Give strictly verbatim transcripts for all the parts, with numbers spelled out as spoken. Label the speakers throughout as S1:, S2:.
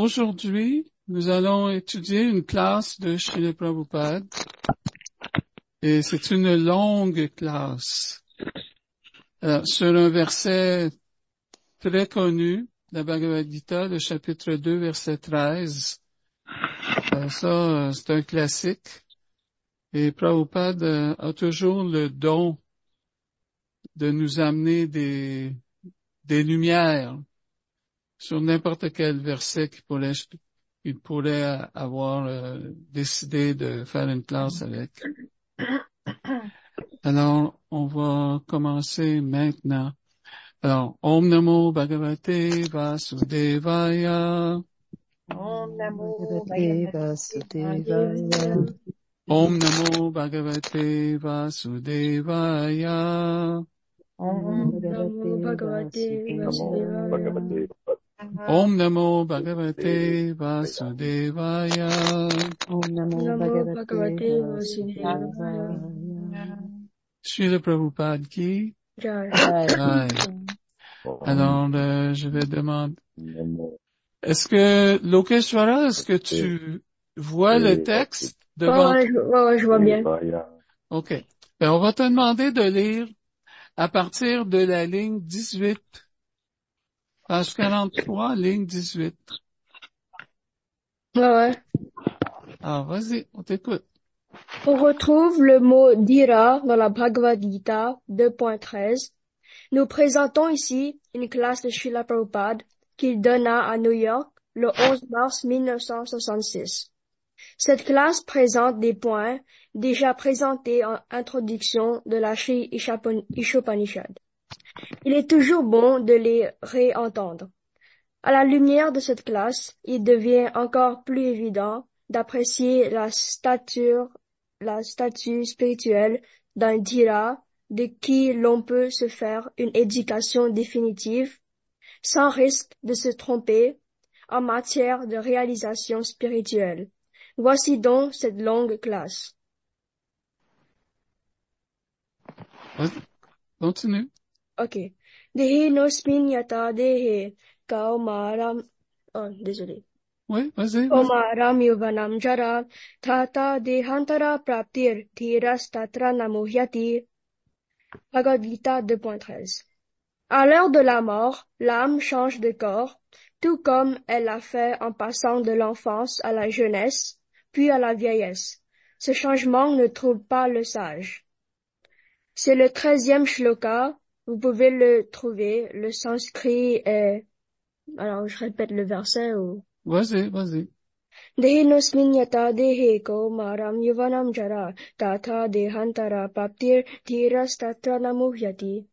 S1: aujourd'hui, nous allons étudier une classe de Srila Prabhupada et c'est une longue classe euh, sur un verset très connu, la Bhagavad Gita, le chapitre deux, verset treize. Euh, ça, euh, c'est un classique et Prabhupada euh, a toujours le don de nous amener des, des lumières sur n'importe quel verset qu'il pourrait, qu'il pourrait avoir euh, décidé de faire une classe avec. Alors, on va commencer maintenant. Alors, Om Namo Bhagavate Vasudevaya.
S2: Om Namo
S3: Bhagavate Vasudevaya.
S1: Om Namo Bhagavate Vasudevaya.
S2: Om
S3: Namo Bhagavate Vasudevaya.
S1: Om Namo Bhagavate Vasudevaya.
S3: Om Namo Bhagavate Vasudevaya.
S1: Srila Prabhupada qui?
S3: Jai.
S1: Jai. Alors, euh, je vais demander. Est-ce que, Lokeshwara, est-ce que tu vois le texte devant
S3: Ouais, je, ouais, ouais, je vois bien.
S1: OK. Ben, on va te demander de lire à partir de la ligne dix-huit. Page quarante-trois, ligne dix-huit.
S3: Ouais, ouais.
S1: Alors, vas-y, on t'écoute.
S3: On retrouve le mot dira dans la Bhagavad Gita deux point treize. Nous présentons ici une classe de Srila Prabhupada qu'il donna à New York le onze mars mille neuf cent soixante-six. Cette classe présente des points déjà présentés en introduction de la Sri Ishopanishad. Il est toujours bon de les réentendre. À la lumière de cette classe, il devient encore plus évident d'apprécier la stature, la statue spirituelle d'un dhira de qui l'on peut se faire une éducation définitive, sans risque de se tromper en matière de réalisation spirituelle. Voici donc cette longue classe.
S1: Continue.
S3: Ok. Dehi nosmin yata dehe kaumaram. Oh, désolé.
S1: Oui, vas-y, vas-y.
S3: Kaumaram yuvanam jara tata dehantara praptir tiras tatra namuhyati. Bhagavad Gita deux point treize. À l'heure de la mort, l'âme change de corps, tout comme elle l'a fait en passant de l'enfance à la jeunesse, puis à la vieillesse. Ce changement ne trouble pas le sage. C'est le treizième shloka, vous pouvez le trouver, le sanskrit est... Alors, je répète le verset ou...
S1: Vas-y, vas-y.
S3: Dehinosmin yata dehe kaumaram yuvanam jara tata dehantara paptir tiras tatra namuhyati.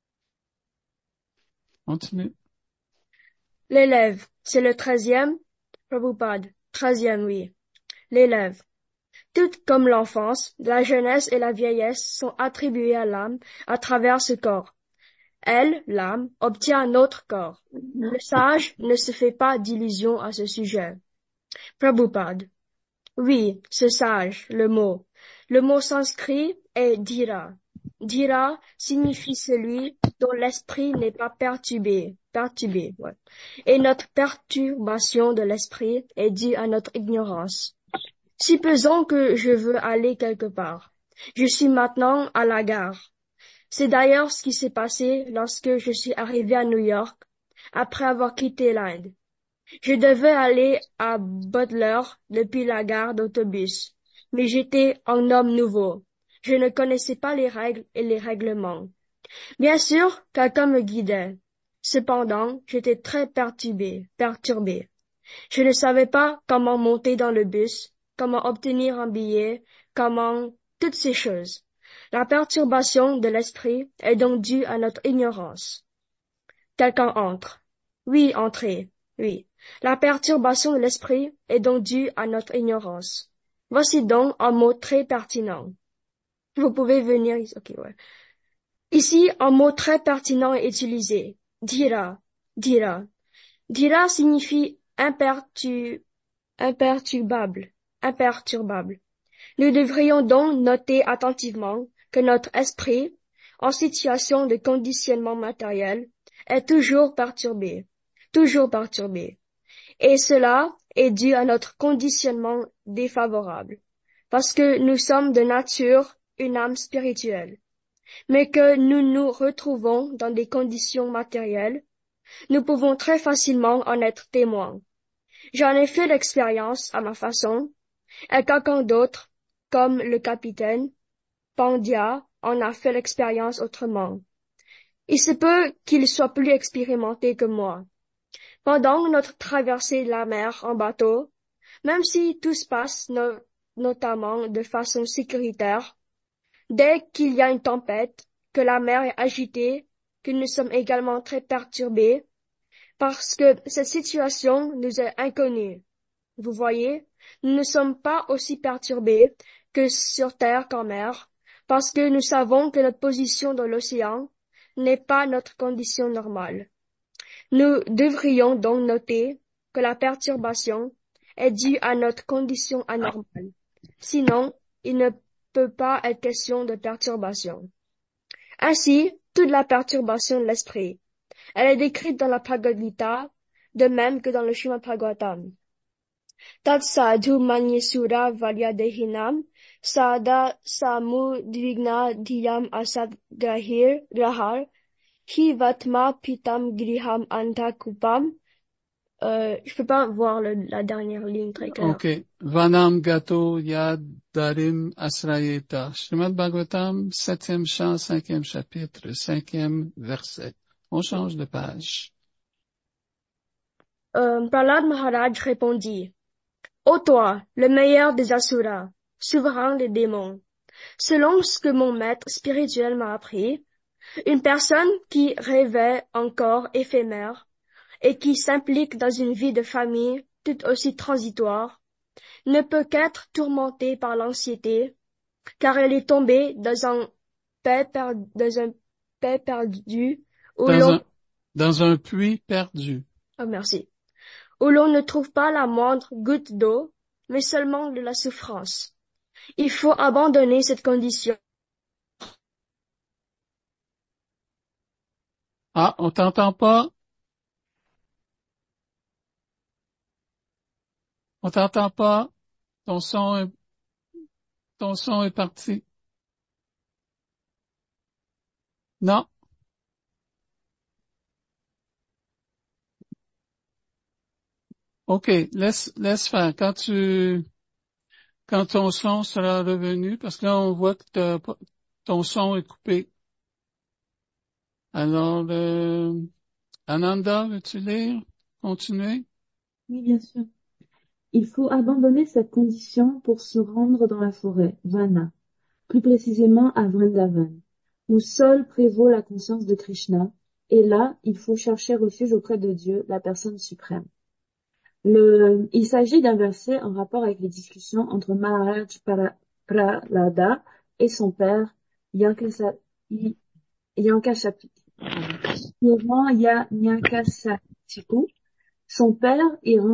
S1: Continue.
S3: L'élève, c'est le treizième, Prabhupada, treizième, oui. L'élève. Tout comme l'enfance, la jeunesse et la vieillesse sont attribuées à l'âme à travers ce corps. Elle, l'âme, obtient un autre corps. Le sage ne se fait pas d'illusions à ce sujet. Prabhupada. Oui, ce sage, le mot. Le mot sanskrit est dhira. Dhira signifie celui dont l'esprit n'est pas perturbé. Perturbé, ouais. Et notre perturbation de l'esprit est due à notre ignorance. Supposons que je veux aller quelque part. Je suis maintenant à la gare. C'est d'ailleurs ce qui s'est passé lorsque je suis arrivé à New York, après avoir quitté l'Inde. Je devais aller à Butler depuis la gare d'autobus, mais j'étais un homme nouveau. Je ne connaissais pas les règles et les règlements. Bien sûr, quelqu'un me guidait. Cependant, j'étais très perturbé, perturbé. Je ne savais pas comment monter dans le bus, comment obtenir un billet, comment... toutes ces choses. La perturbation de l'esprit est donc due à notre ignorance. Quelqu'un entre. Oui, entrez. Oui. La perturbation de l'esprit est donc due à notre ignorance. Voici donc un mot très pertinent. Vous pouvez venir ici. Okay, ouais. Ici, un mot très pertinent est utilisé. Dhira. Dhira. Dhira signifie impertu... imperturbable. Imperturbable. Nous devrions donc noter attentivement que notre esprit, en situation de conditionnement matériel, est toujours perturbé, toujours perturbé. Et cela est dû à notre conditionnement défavorable, parce que nous sommes de nature une âme spirituelle, mais que nous nous retrouvons dans des conditions matérielles, nous pouvons très facilement en être témoins. J'en ai fait l'expérience à ma façon, et quelqu'un d'autre, comme le capitaine Pandya, en a fait l'expérience autrement. Il se peut qu'il soit plus expérimenté que moi. Pendant notre traversée de la mer en bateau, même si tout se passe no- notamment de façon sécuritaire, dès qu'il y a une tempête, que la mer est agitée, que nous sommes également très perturbés, parce que cette situation nous est inconnue. Vous voyez, nous ne sommes pas aussi perturbés que sur terre qu'en mer, parce que nous savons que notre position dans l'océan n'est pas notre condition normale. Nous devrions donc noter que la perturbation est due à notre condition anormale. Sinon, il ne peut pas être question de perturbation. Ainsi, toute la perturbation de l'esprit, elle est décrite dans la Bhagavad Gita, de même que dans le Srimad Bhagavatam. Tat sadhu manyasura valyadehinam sada samudvigna dhyam asad grahir grahar hi vatma pitam griham antakupam. Euh, je peux pas voir le, la dernière ligne très claire.
S1: Ok. Vanam gato yad darim asrayeta. Srimad Bhagavatam, septième chant, cinquième chapitre, cinquième verset. On change de page.
S3: Euh, Prahlad Maharaj répondit, ô toi, le meilleur des asuras, souverain des démons, selon ce que mon maître spirituel m'a appris, une personne qui rêvait encore éphémère et qui s'implique dans une vie de famille tout aussi transitoire, ne peut qu'être tourmentée par l'anxiété, car elle est tombée dans un paix, per- dans un paix perdu où
S1: Dans
S3: l'on,
S1: un, dans un puits perdu.
S3: oh, merci, où l'on ne trouve pas la moindre goutte d'eau, mais seulement de la souffrance. Il faut abandonner cette condition.
S1: Ah, on t'entend pas? On t'entend pas? Ton son est, ton son est parti. Non? Ok, laisse, laisse faire. Quand tu, quand ton son sera revenu, parce que là, on voit que t'as pas- ton son est coupé. Alors, euh, Ananda, veux-tu lire? Continuer?
S4: Oui, bien sûr. Il faut abandonner cette condition pour se rendre dans la forêt, Vana, plus précisément à Vrindavan, où seul prévaut la conscience de Krishna, et là, il faut chercher refuge auprès de Dieu, la personne suprême. Le, il s'agit d'un verset en rapport avec les discussions entre Maharaj Para- Prahlada et son père Yankasa- Y- Yankashapi. Durant Yanyakashipu, son père,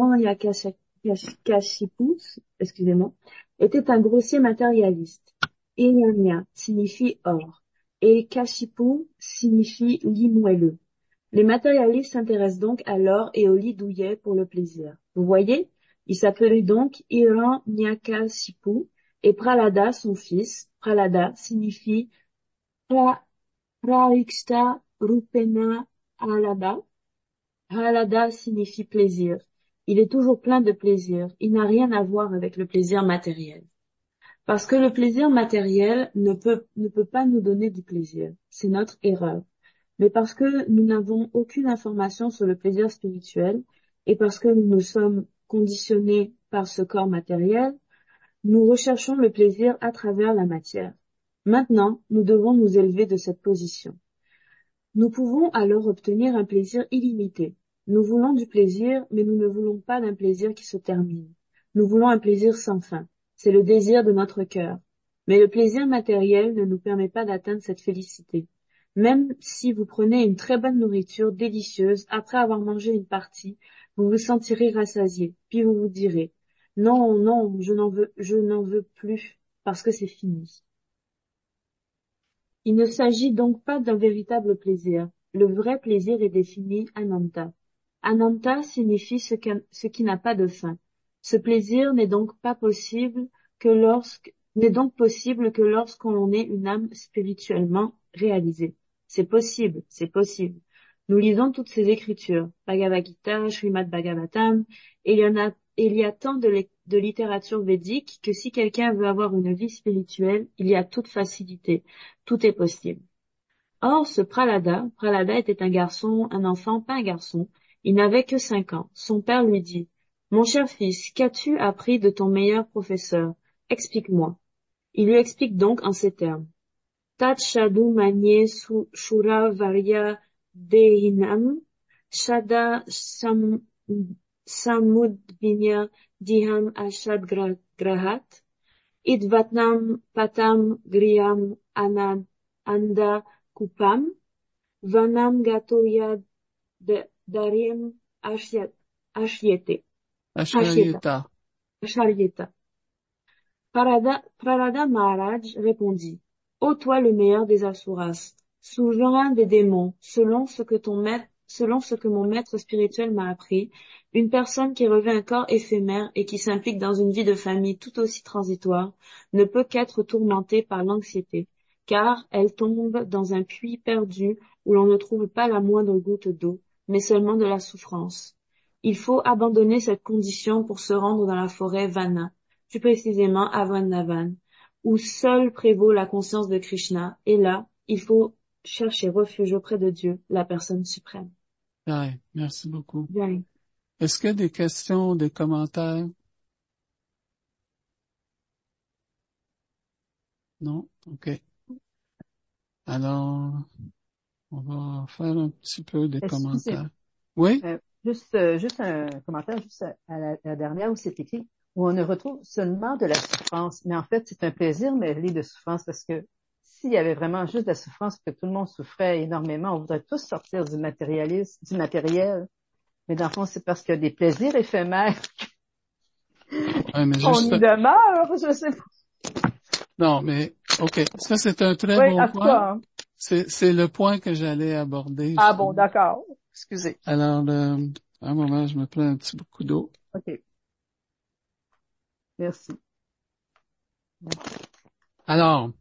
S4: Hiranyakashipu, excusez-moi, était un grossier matérialiste. Hiranya signifie or et Kashipu signifie lit moelleux. Les matérialistes s'intéressent donc à l'or et au lit douillet pour le plaisir. Vous voyez, il s'appelait donc Hiranyakashipu et Prahlada, son fils. Prahlada signifie pra, Prarikshta Rupena Alada. Prahlada signifie plaisir. Il est toujours plein de plaisir. Il n'a rien à voir avec le plaisir matériel. Parce que le plaisir matériel ne peut, ne peut pas nous donner du plaisir. C'est notre erreur. Mais parce que nous n'avons aucune information sur le plaisir spirituel et parce que nous nous sommes conditionnés par ce corps matériel, nous recherchons le plaisir à travers la matière. Maintenant, nous devons nous élever de cette position. Nous pouvons alors obtenir un plaisir illimité. Nous voulons du plaisir, mais nous ne voulons pas d'un plaisir qui se termine. Nous voulons un plaisir sans fin. C'est le désir de notre cœur. Mais le plaisir matériel ne nous permet pas d'atteindre cette félicité. Même si vous prenez une très bonne nourriture délicieuse, après avoir mangé une partie, vous vous sentirez rassasié, puis vous vous direz, non, non, je n'en veux, je n'en veux plus, parce que c'est fini. Il ne s'agit donc pas d'un véritable plaisir. Le vrai plaisir est défini Ananta. Ananta signifie ce, que- ce qui n'a pas de fin. Ce plaisir n'est donc pas possible que lorsque, n'est donc possible que lorsqu'on est une âme spirituellement réalisée. C'est possible, c'est possible. Nous lisons toutes ces écritures, Bhagavad Gita, Srimad Bhagavatam, et il y en a, et il y a tant de, lec- de littérature védique que si quelqu'un veut avoir une vie spirituelle, il y a toute facilité, tout est possible. Or, ce Prahlada, Prahlada était un garçon, un enfant, pas un garçon. Il n'avait que cinq ans. Son père lui dit, « Mon cher fils, qu'as-tu appris de ton meilleur professeur? Explique-moi. » Il lui explique donc en ces termes. Tat shadu manye su- shura varya dehinam shada sam, samudvinya diham ashad gra- grahat idvatnam patam griyam anad anda kupam Vanam gatoya darim ashyete. Ashyeta.
S1: Ashrayeta.
S4: Asharyeta. Pralada, Pralada Maharaj répondit, Ô toi le meilleur des asuras, souverain des démons, selon ce que ton maître, selon ce que mon maître spirituel m'a appris, une personne qui revêt un corps éphémère et qui s'implique dans une vie de famille tout aussi transitoire ne peut qu'être tourmentée par l'anxiété, car elle tombe dans un puits perdu où l'on ne trouve pas la moindre goutte d'eau, mais seulement de la souffrance. Il faut abandonner cette condition pour se rendre dans la forêt Vana, plus précisément à Vrindavan, où seule prévaut la conscience de Krishna, et là, il faut chercher refuge auprès de Dieu, la personne suprême.
S1: Ouais, merci beaucoup.
S4: Bien.
S1: Est-ce qu'il y a des questions, des commentaires? Non? OK. Alors, on va faire un petit peu de
S5: Excusez,
S1: commentaires. Oui?
S5: euh, juste, euh, juste un commentaire, juste à, à la, à la dernière où c'est écrit, où on ne retrouve seulement de la souffrance. Mais en fait, c'est un plaisir mêlé de souffrance parce que s'il y avait vraiment juste de la souffrance, que tout le monde souffrait énormément, on voudrait tous sortir du matérialisme, du matériel. Mais dans le fond, c'est parce qu'il y a des plaisirs éphémères
S1: Ouais, mais
S5: qu'on
S1: juste,
S5: y demeure, je sais pas.
S1: non, mais, OK. Ça, c'est un très
S5: Oui,
S1: bon
S5: en tout
S1: point.
S5: cas. hein.
S1: C'est, c'est le point que j'allais aborder.
S5: Ah bon,
S1: justement.
S5: d'accord. Excusez.
S1: Alors, euh, un moment, je me prends un petit coup d'eau.
S5: OK. Merci.
S1: Alors,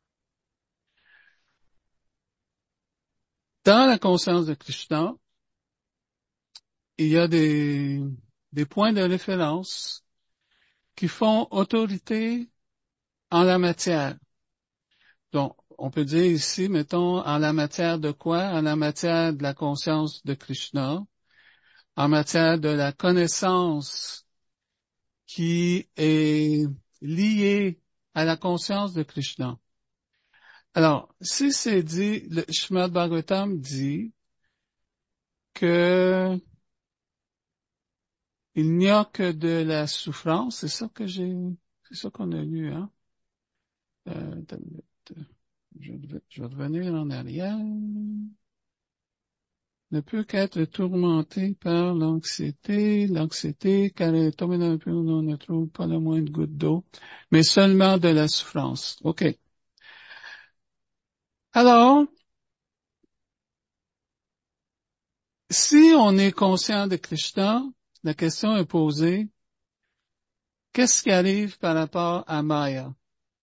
S1: dans la conscience de Krishna, il y a des, des points de référence qui font autorité en la matière. Donc, on peut dire ici, mettons, en la matière de quoi? En la matière de la conscience de Krishna, en matière de la connaissance qui est liée à la conscience de Krishna. Alors, si c'est dit, le Srimad Bhagavatam dit que il n'y a que de la souffrance, c'est ça que j'ai, c'est ça qu'on a lu, hein? Euh, je, vais, je vais revenir en arrière. Ne peut qu'être tourmenté par l'anxiété, l'anxiété, car elle est tombée dans un puits où on ne trouve pas la moindre goutte d'eau, mais seulement de la souffrance. OK. Alors, si on est conscient de Krishna, la question est posée, qu'est-ce qui arrive par rapport à Maya?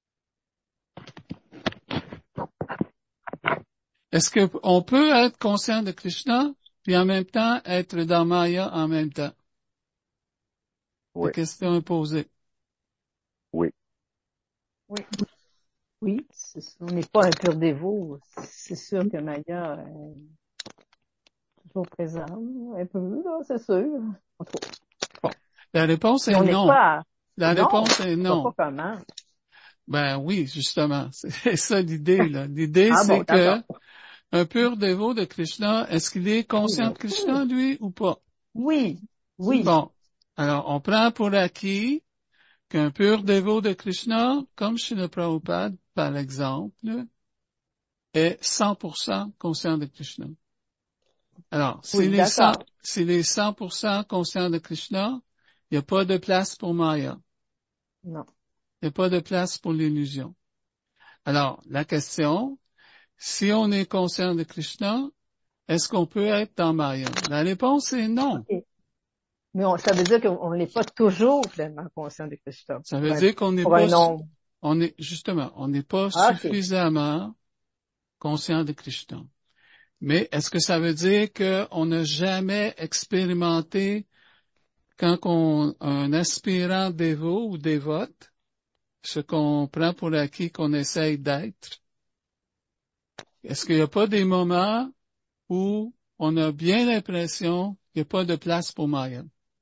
S1: Est-ce qu'on peut être conscient de Krishna, puis en même temps être dans Maya en même temps?
S6: Oui.
S1: La question est posée.
S6: Oui.
S5: Oui. Oui, c'est ça. On n'est pas un pur dévot. C'est sûr que Maya est toujours présente, un peu, là, c'est sûr. En tout cas, bon.
S1: La réponse
S5: Mais
S1: est
S5: on n'est
S1: non.
S5: pas...
S1: La
S5: non,
S1: réponse est
S5: je
S1: non.
S5: vois pas comment.
S1: Ben oui, justement. C'est ça l'idée, là. L'idée,
S5: Ah
S1: c'est
S5: bon,
S1: que
S5: d'accord.
S1: un pur dévot de Krishna, est-ce qu'il est conscient de Krishna, lui, ou pas?
S5: Oui, oui.
S1: Bon. Alors, on prend pour acquis qu'un pur dévot de Krishna, comme chez le Prabhupada, par exemple, est cent pour cent conscient de Krishna. Alors,
S5: Oui,
S1: s'il est cent,
S5: d'accord.
S1: s'il est cent pour cent conscient de Krishna, il n'y a pas de place pour Maya.
S5: Non.
S1: Il n'y a pas de place pour l'illusion. Alors, la question, si on est conscient de Krishna, est-ce qu'on peut être dans Maya? La réponse est non.
S5: OK. Mais on, ça veut dire qu'on n'est pas toujours pleinement conscient de Krishna.
S1: Ça
S5: Pour
S1: veut
S5: un,
S1: dire qu'on n'est
S5: pour
S1: pas,
S5: un nombre.
S1: on est, justement, on n'est pas
S5: Ah, OK.
S1: suffisamment conscient de Krishna. Mais est-ce que ça veut dire qu'on n'a jamais expérimenté quand on, un aspirant dévot ou dévote, ce qu'on prend pour acquis qu'on essaye d'être? Est-ce qu'il n'y a pas des moments où on a bien l'impression qu'il n'y a pas de place pour Maya?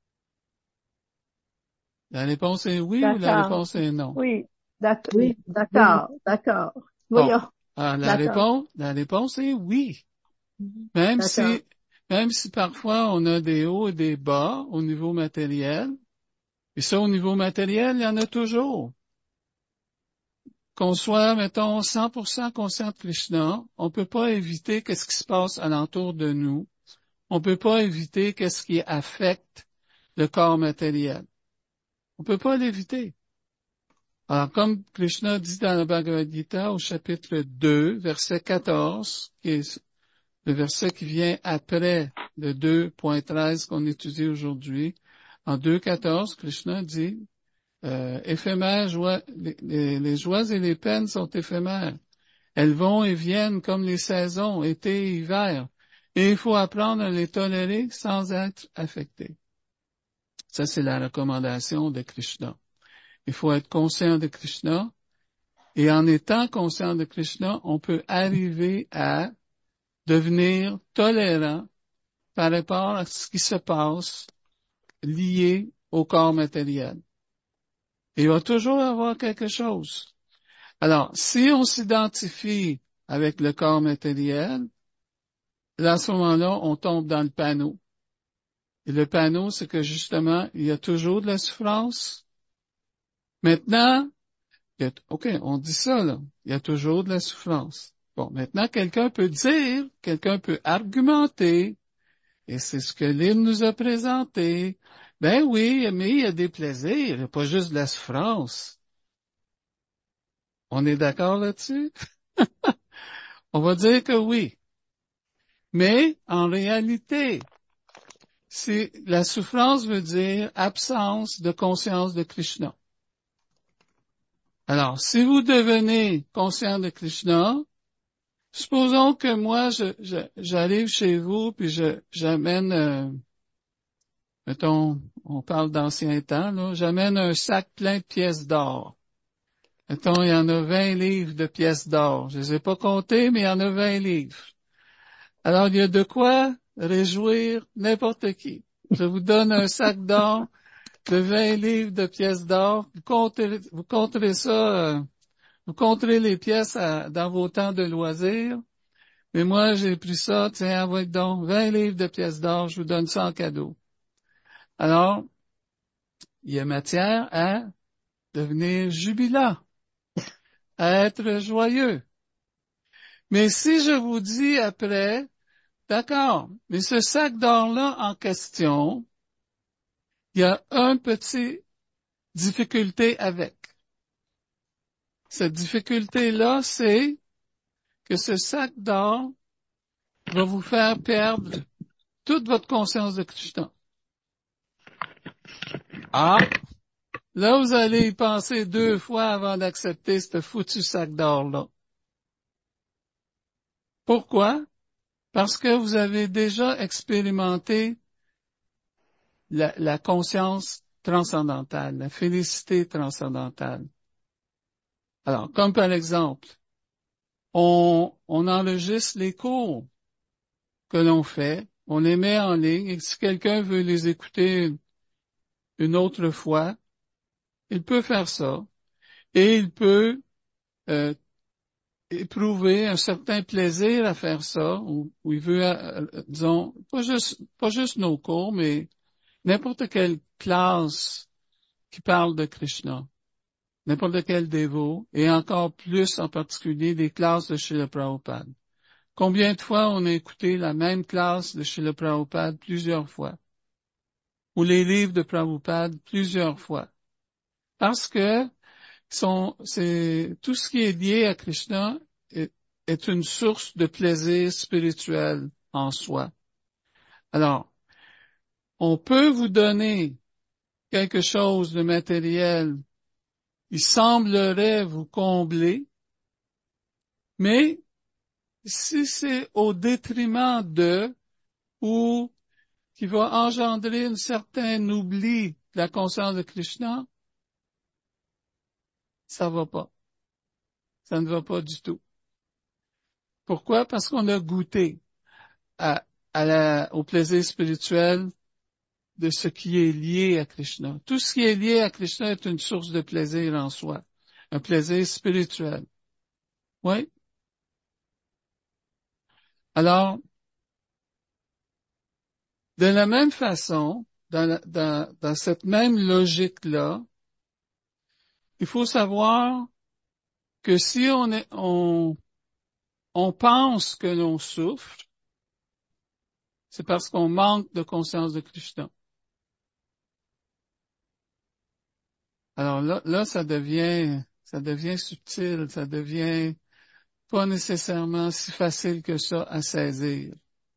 S1: La réponse est oui ou la
S5: D'accord.
S1: réponse est non?
S5: Oui. D'ac-
S4: Oui,
S5: D'accord. D'accord.
S1: Bon.
S5: Voyons.
S1: Ah, la
S5: D'accord.
S1: réponse, la réponse est oui. Même
S5: D'accord.
S1: si, même si parfois on a des hauts et des bas au niveau matériel, et ça au niveau matériel, il y en a toujours. Qu'on soit, mettons, cent pour cent conscient de Krishna, on peut pas éviter qu'est-ce qui se passe alentour de nous. On peut pas éviter qu'est-ce qui affecte le corps matériel. On peut pas l'éviter. Alors, comme Krishna dit dans la Bhagavad Gita au chapitre deux, verset quatorze, qui est le verset qui vient après le deux point treize qu'on étudie aujourd'hui, en deux quatorze, Krishna dit, euh, éphémère, joie, les, les, les joies et les peines sont éphémères. Elles vont et viennent comme les saisons, été et hiver, et il faut apprendre à les tolérer sans être affecté. Ça, c'est la recommandation de Krishna. Il faut être conscient de Krishna, et en étant conscient de Krishna, on peut arriver à devenir tolérant par rapport à ce qui se passe lié au corps matériel. Et il va toujours avoir quelque chose. Alors, si on s'identifie avec le corps matériel, là, à ce moment-là, on tombe dans le panneau. Et le panneau, c'est que justement, il y a toujours de la souffrance. Maintenant, il y a, OK, on dit ça, là. Il y a toujours de la souffrance. Bon, maintenant, quelqu'un peut dire, quelqu'un peut argumenter, et c'est ce que l'hymne nous a présenté. Ben oui, mais il y a des plaisirs, il n'y a pas juste de la souffrance. On est d'accord là-dessus? On va dire que oui. Mais, en réalité, c'est, la souffrance veut dire absence de conscience de Krishna. Alors, si vous devenez conscient de Krishna, supposons que moi, je, je, j'arrive chez vous, puis je, j'amène, euh, mettons, on parle d'ancien temps, là, j'amène un sac plein de pièces d'or. Mettons, il y en a vingt livres de pièces d'or. Je les ai pas comptées, mais il y en a vingt livres. Alors, il y a de quoi réjouir n'importe qui. Je vous donne un sac d'or de vingt livres de pièces d'or. Vous compterez, vous compterez ça, euh, vous compterez les pièces à, dans vos temps de loisirs. Mais moi, j'ai pris ça, tiens, envoyez donc vingt livres de pièces d'or, je vous donne ça en cadeau. Alors, il y a matière à devenir jubilant, à être joyeux. Mais si je vous dis après, d'accord, mais ce sac d'or-là en question, il y a un petit difficulté avec. Cette difficulté-là, c'est que ce sac d'or va vous faire perdre toute votre conscience de Krishna. Ah! Là, vous allez y penser deux fois avant d'accepter ce foutu sac d'or-là. Pourquoi? Parce que vous avez déjà expérimenté la, la conscience transcendantale, la félicité transcendantale. Alors, comme par exemple, on, on enregistre les cours que l'on fait, on les met en ligne, et si quelqu'un veut les écouter une autre fois, il peut faire ça, et il peut euh, éprouver un certain plaisir à faire ça, ou, ou il veut, euh, disons, pas juste, pas juste nos cours, mais n'importe quelle classe qui parle de Krishna, n'importe quel dévot, et encore plus en particulier des classes de Srila Prabhupada. Combien de fois on a écouté la même classe de Srila Prabhupada plusieurs fois, ou les livres de Prabhupada plusieurs fois, parce que sont, c'est, tout ce qui est lié à Krishna est, est une source de plaisir spirituel en soi. Alors, on peut vous donner quelque chose de matériel, il semblerait vous combler, mais si c'est au détriment de ou qui va engendrer un certain oubli de la conscience de Krishna, ça va pas. Ça ne va pas du tout. Pourquoi? Parce qu'on a goûté à, à la, au plaisir spirituel de ce qui est lié à Krishna. Tout ce qui est lié à Krishna est une source de plaisir en soi. Un plaisir spirituel. Oui? Alors, de la même façon, dans, la, dans, dans cette même logique-là, il faut savoir que si on, est, on, on pense que l'on souffre, c'est parce qu'on manque de conscience de Krishna. Alors là, là, ça devient, ça devient subtil, ça devient pas nécessairement si facile que ça à saisir.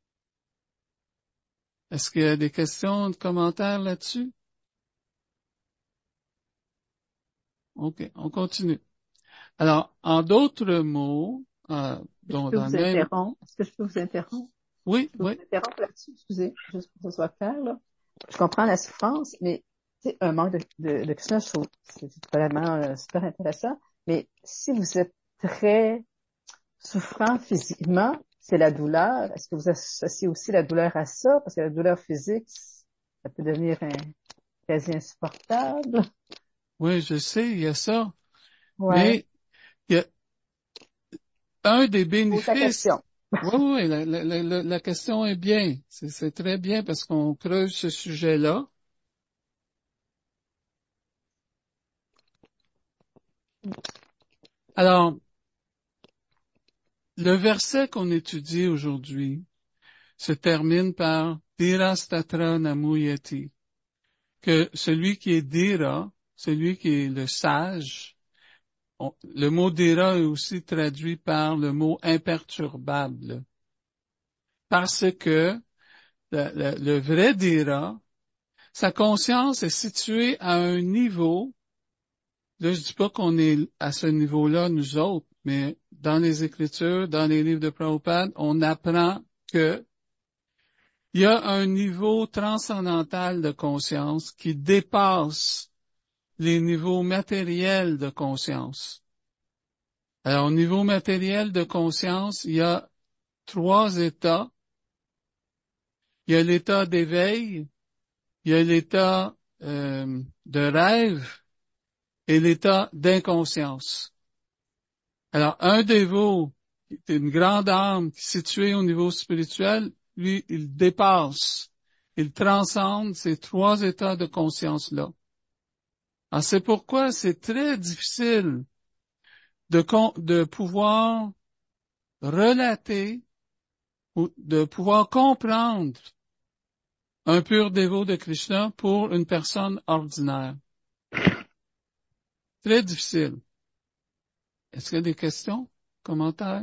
S1: Est-ce qu'il y a des questions, des commentaires là-dessus? OK, on continue. Alors, en d'autres mots, euh,
S5: Est-ce
S1: dont
S5: que je peux
S1: dans
S5: vous
S1: le même...
S5: interrompre? Est-ce que je peux vous interrompre?
S1: Oui,
S5: Je peux
S1: oui.
S5: vous interrompre là-dessus, excusez, juste pour que ce soit clair, là. Je comprends la souffrance, mais, tu sais, un manque de, de, de Krishna, je trouve, c'est vraiment euh, super intéressant. Mais si vous êtes très souffrant physiquement, c'est la douleur. Est-ce que vous associez aussi la douleur à ça? Parce que la douleur physique, ça peut devenir un, quasi insupportable.
S1: Oui, je sais, il y a ça.
S5: Ouais.
S1: Mais il y a un des
S5: Pose la
S1: bénéfices.
S5: question.
S1: Oui, oui, la, la, la, la question est bien. C'est, c'est très bien parce qu'on creuse ce sujet-là. Alors, le verset qu'on étudie aujourd'hui se termine par Dhirastatra Namuyati, que celui qui est Dhira, celui qui est le sage, on- le mot Dhira est aussi traduit par le mot imperturbable, parce que le, le, le vrai Dhira, sa conscience est située à un niveau, là je dis pas qu'on est à ce niveau-là nous autres, mais dans les Écritures, dans les livres de Prabhupada, on apprend que il y a un niveau transcendantal de conscience qui dépasse les niveaux matériels de conscience. Alors, au niveau matériel de conscience, il y a trois états. Il y a l'état d'éveil, il y a l'état euh, de rêve et l'état d'inconscience. Alors, un dévot, qui est une grande âme située au niveau spirituel, lui, il dépasse, il transcende ces trois états de conscience-là. Alors, c'est pourquoi c'est très difficile de, de pouvoir relater ou de pouvoir comprendre un pur dévot de Krishna pour une personne ordinaire. Très difficile. Est-ce qu'il y a des questions, commentaires?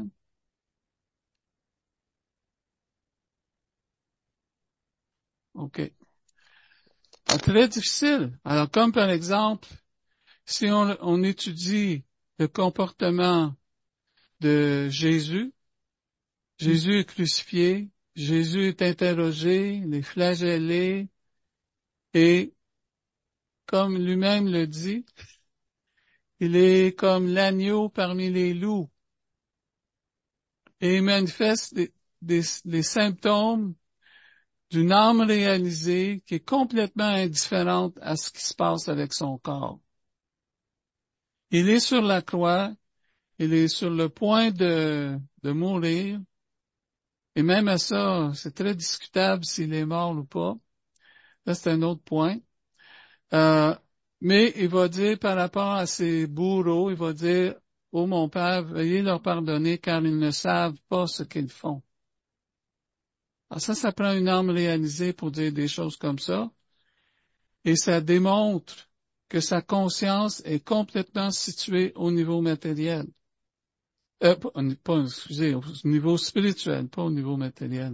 S1: OK. Ah, très difficile. Alors, comme par exemple, si on, on étudie le comportement de Jésus, Jésus est crucifié, Jésus est interrogé, il est flagellé, et comme lui-même le dit, il est comme l'agneau parmi les loups, et il manifeste des, des, des symptômes d'une âme réalisée qui est complètement indifférente à ce qui se passe avec son corps. Il est sur la croix, il est sur le point de, de mourir, et même à ça, c'est très discutable s'il est mort ou pas. Là, c'est un autre point. Euh, mais il va dire par rapport à ses bourreaux, il va dire, ô mon Père, veuillez leur pardonner car ils ne savent pas ce qu'ils font. Alors ça, ça prend une âme réalisée pour dire des choses comme ça. Et ça démontre que sa conscience est complètement située au niveau matériel. Euh, pas, pas, excusez, au niveau spirituel, pas au niveau matériel.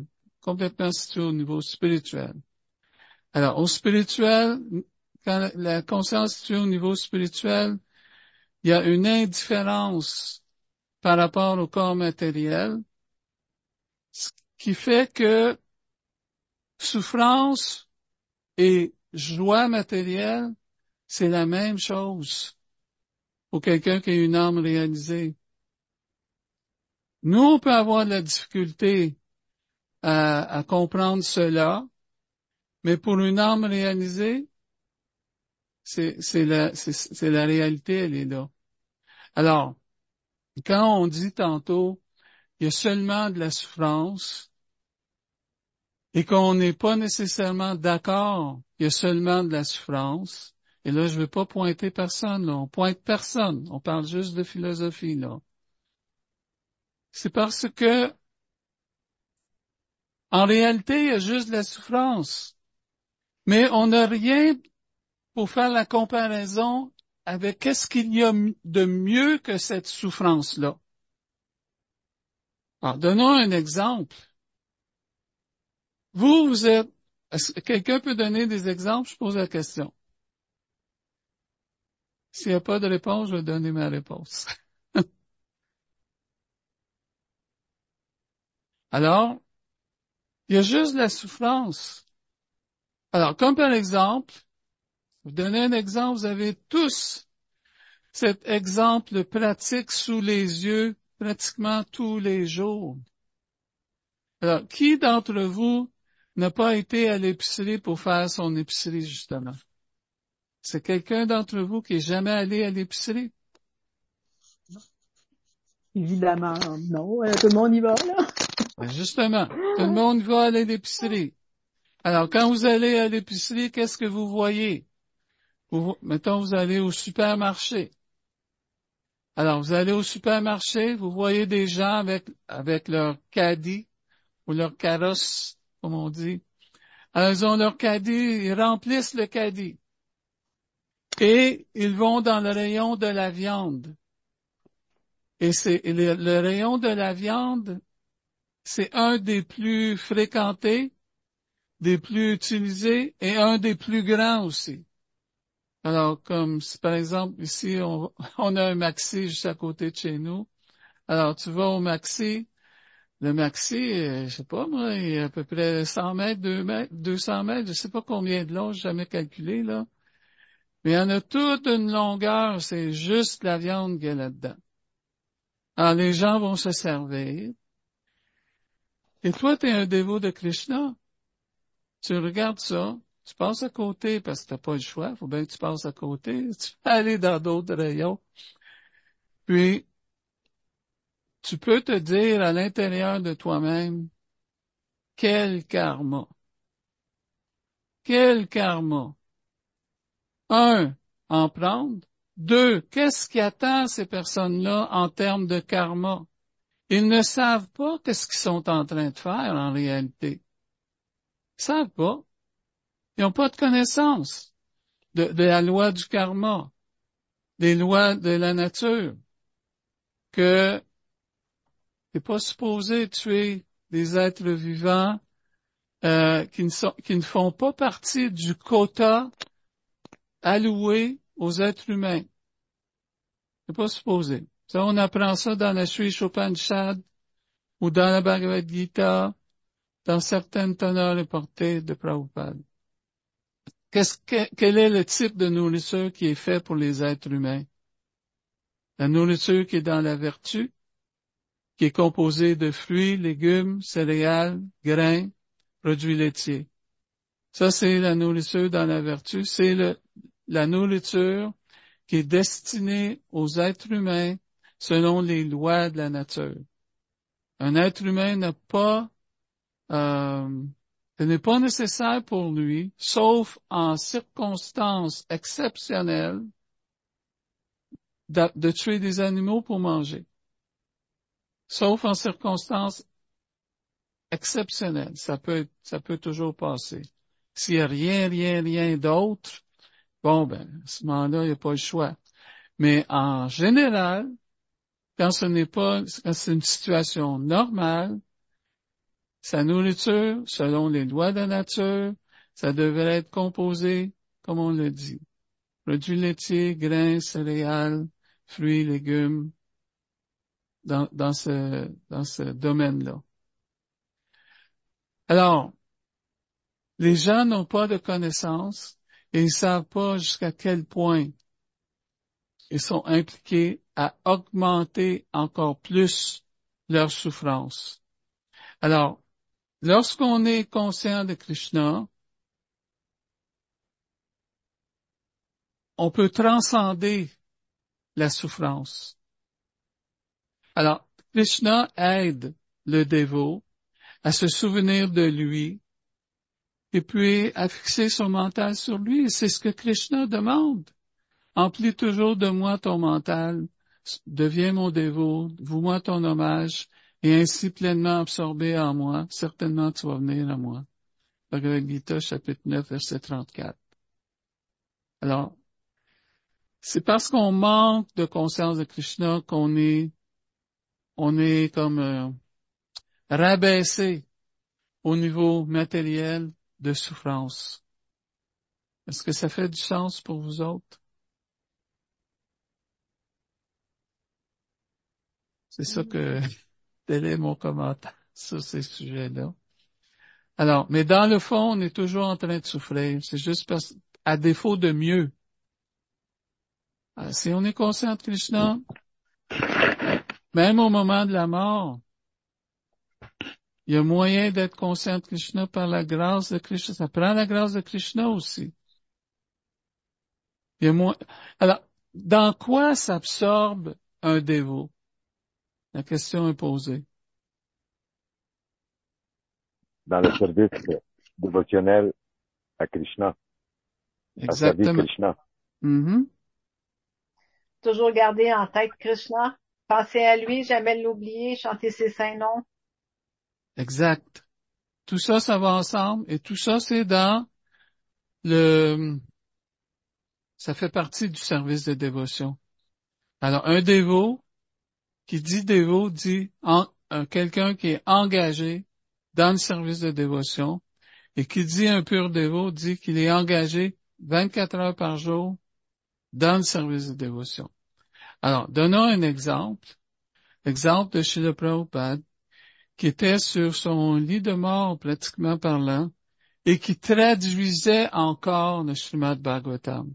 S1: complètement situé au niveau spirituel. Alors, au spirituel, quand la conscience est située au niveau spirituel, il y a une indifférence par rapport au corps matériel, ce qui fait que souffrance et joie matérielle, c'est la même chose pour quelqu'un qui a une âme réalisée. Nous, on peut avoir de la difficulté à, à comprendre cela, mais pour une âme réalisée, c'est, c'est la, c'est, c'est la réalité, elle est là. Alors, quand on dit tantôt, il y a seulement de la souffrance, et qu'on n'est pas nécessairement d'accord, il y a seulement de la souffrance, et là, je ne veux pas pointer personne, là. On pointe personne. On parle juste de philosophie, là. C'est parce que, en réalité, il y a juste de la souffrance. Mais on n'a rien pour faire la comparaison avec qu'est-ce qu'il y a de mieux que cette souffrance-là. Alors, donnons un exemple. Vous, vous êtes, est-ce que quelqu'un peut donner des exemples? Je pose la question. S'il n'y a pas de réponse, je vais donner ma réponse. Alors, il y a juste de la souffrance. Alors, comme par exemple, vous donnez un exemple, vous avez tous cet exemple pratique sous les yeux pratiquement tous les jours. Alors, qui d'entre vous n'a pas été à l'épicerie pour faire son épicerie, justement? C'est quelqu'un d'entre vous qui est jamais allé à l'épicerie?
S5: Évidemment, non. Euh, tout le monde y va, là.
S1: Ben justement, tout le monde va aller à l'épicerie. Alors, quand vous allez à l'épicerie, qu'est-ce que vous voyez? Vous, mettons, vous allez au supermarché. Alors, vous allez au supermarché, vous voyez des gens avec, avec leur caddie ou leur carrosse, comme on dit. Alors, ils ont leur caddie, ils remplissent le caddie. Et ils vont dans le rayon de la viande. Et c'est le, le rayon de la viande, c'est un des plus fréquentés, des plus utilisés et un des plus grands aussi. Alors, comme si, par exemple, ici, on, on a un Maxi juste à côté de chez nous. Alors, tu vas au Maxi. Le Maxi, euh, je sais pas, moi, il est à peu près cent mètres, deux mètres, deux cents mètres, je sais pas combien de long, j'ai jamais calculé, là. Mais il y en a toute une longueur, c'est juste la viande qu'il y a là-dedans. Alors, les gens vont se servir. Et toi, tu es un dévot de Krishna. Tu regardes ça, tu passes à côté parce que t'as pas le choix, faut bien que tu passes à côté. Tu peux aller dans d'autres rayons. Puis, tu peux te dire à l'intérieur de toi-même, quel karma. Quel karma. Un, en prendre. Deux, qu'est-ce qui attend ces personnes-là en termes de karma? Ils ne savent pas qu'est-ce qu'ils sont en train de faire en réalité. Ils savent pas. Ils n'ont pas de connaissance de, de la loi du karma, des lois de la nature, que t'es pas supposé tuer des êtres vivants euh, qui ne sont, qui ne font pas partie du quota alloué aux êtres humains. C'est pas supposé. Ça, on apprend ça dans la Sri Upanishad ou dans la Bhagavad Gita, dans certaines teneurs et portées de Prabhupada. Qu'est-ce que, quel est le type de nourriture qui est fait pour les êtres humains? La nourriture qui est dans la vertu, qui est composée de fruits, légumes, céréales, grains, produits laitiers. Ça, c'est la nourriture dans la vertu. C'est le, la nourriture qui est destinée aux êtres humains selon les lois de la nature. Un être humain n'a pas, euh, ce n'est pas nécessaire pour lui, sauf en circonstances exceptionnelles, de, de tuer des animaux pour manger. Sauf en circonstances exceptionnelles. Ça peut, ça peut toujours passer. S'il n'y a rien, rien, rien d'autre, bon, ben, à ce moment-là, il n'y a pas le choix. Mais en général, quand ce n'est pas, quand c'est une situation normale, sa nourriture, selon les lois de la nature, ça devrait être composé, comme on le dit. Produits laitiers, grains, céréales, fruits, légumes, dans, dans ce, dans ce domaine-là. Alors, les gens n'ont pas de connaissances et ils ne savent pas jusqu'à quel point ils sont impliqués à augmenter encore plus leur souffrance. Alors, lorsqu'on est conscient de Krishna, on peut transcender la souffrance. Alors, Krishna aide le dévot à se souvenir de lui et puis à fixer son mental sur lui. Et c'est ce que Krishna demande. Emplis toujours de moi ton mental, deviens mon dévot, voue-moi ton hommage, et ainsi pleinement absorbé en moi, certainement tu vas venir à moi. Bhagavad Gita, chapitre neuf, verset trente-quatre. Alors, c'est parce qu'on manque de conscience de Krishna qu'on est, on est comme euh, rabaissé au niveau matériel de souffrance. Est-ce que ça fait du sens pour vous autres? C'est ça que, tel est mon commentaire sur ces sujets-là. Alors, mais dans le fond, on est toujours en train de souffrir. C'est juste parce, à défaut de mieux. Alors, si on est conscient de Krishna, même au moment de la mort, il y a moyen d'être conscient de Krishna par la grâce de Krishna. Ça prend la grâce de Krishna aussi. Il y a moins... Alors, dans quoi s'absorbe un dévot? La question est posée.
S6: Dans le service dévotionnel à Krishna.
S1: Exactement.
S6: À servir Krishna.
S1: Mm-hmm.
S2: Toujours garder en tête Krishna, penser à lui, jamais l'oublier, chanter ses saints noms.
S1: Exact. Tout ça, ça va ensemble et tout ça, c'est dans le... Ça fait partie du service de dévotion. Alors, un dévot, qui dit dévot, dit en, euh, quelqu'un qui est engagé dans le service de dévotion, et qui dit un pur dévot, dit qu'il est engagé vingt-quatre heures par jour dans le service de dévotion. Alors, donnons un exemple, l'exemple de Srila Prabhupada, qui était sur son lit de mort, pratiquement parlant, et qui traduisait encore le Srimad Bhagavatam.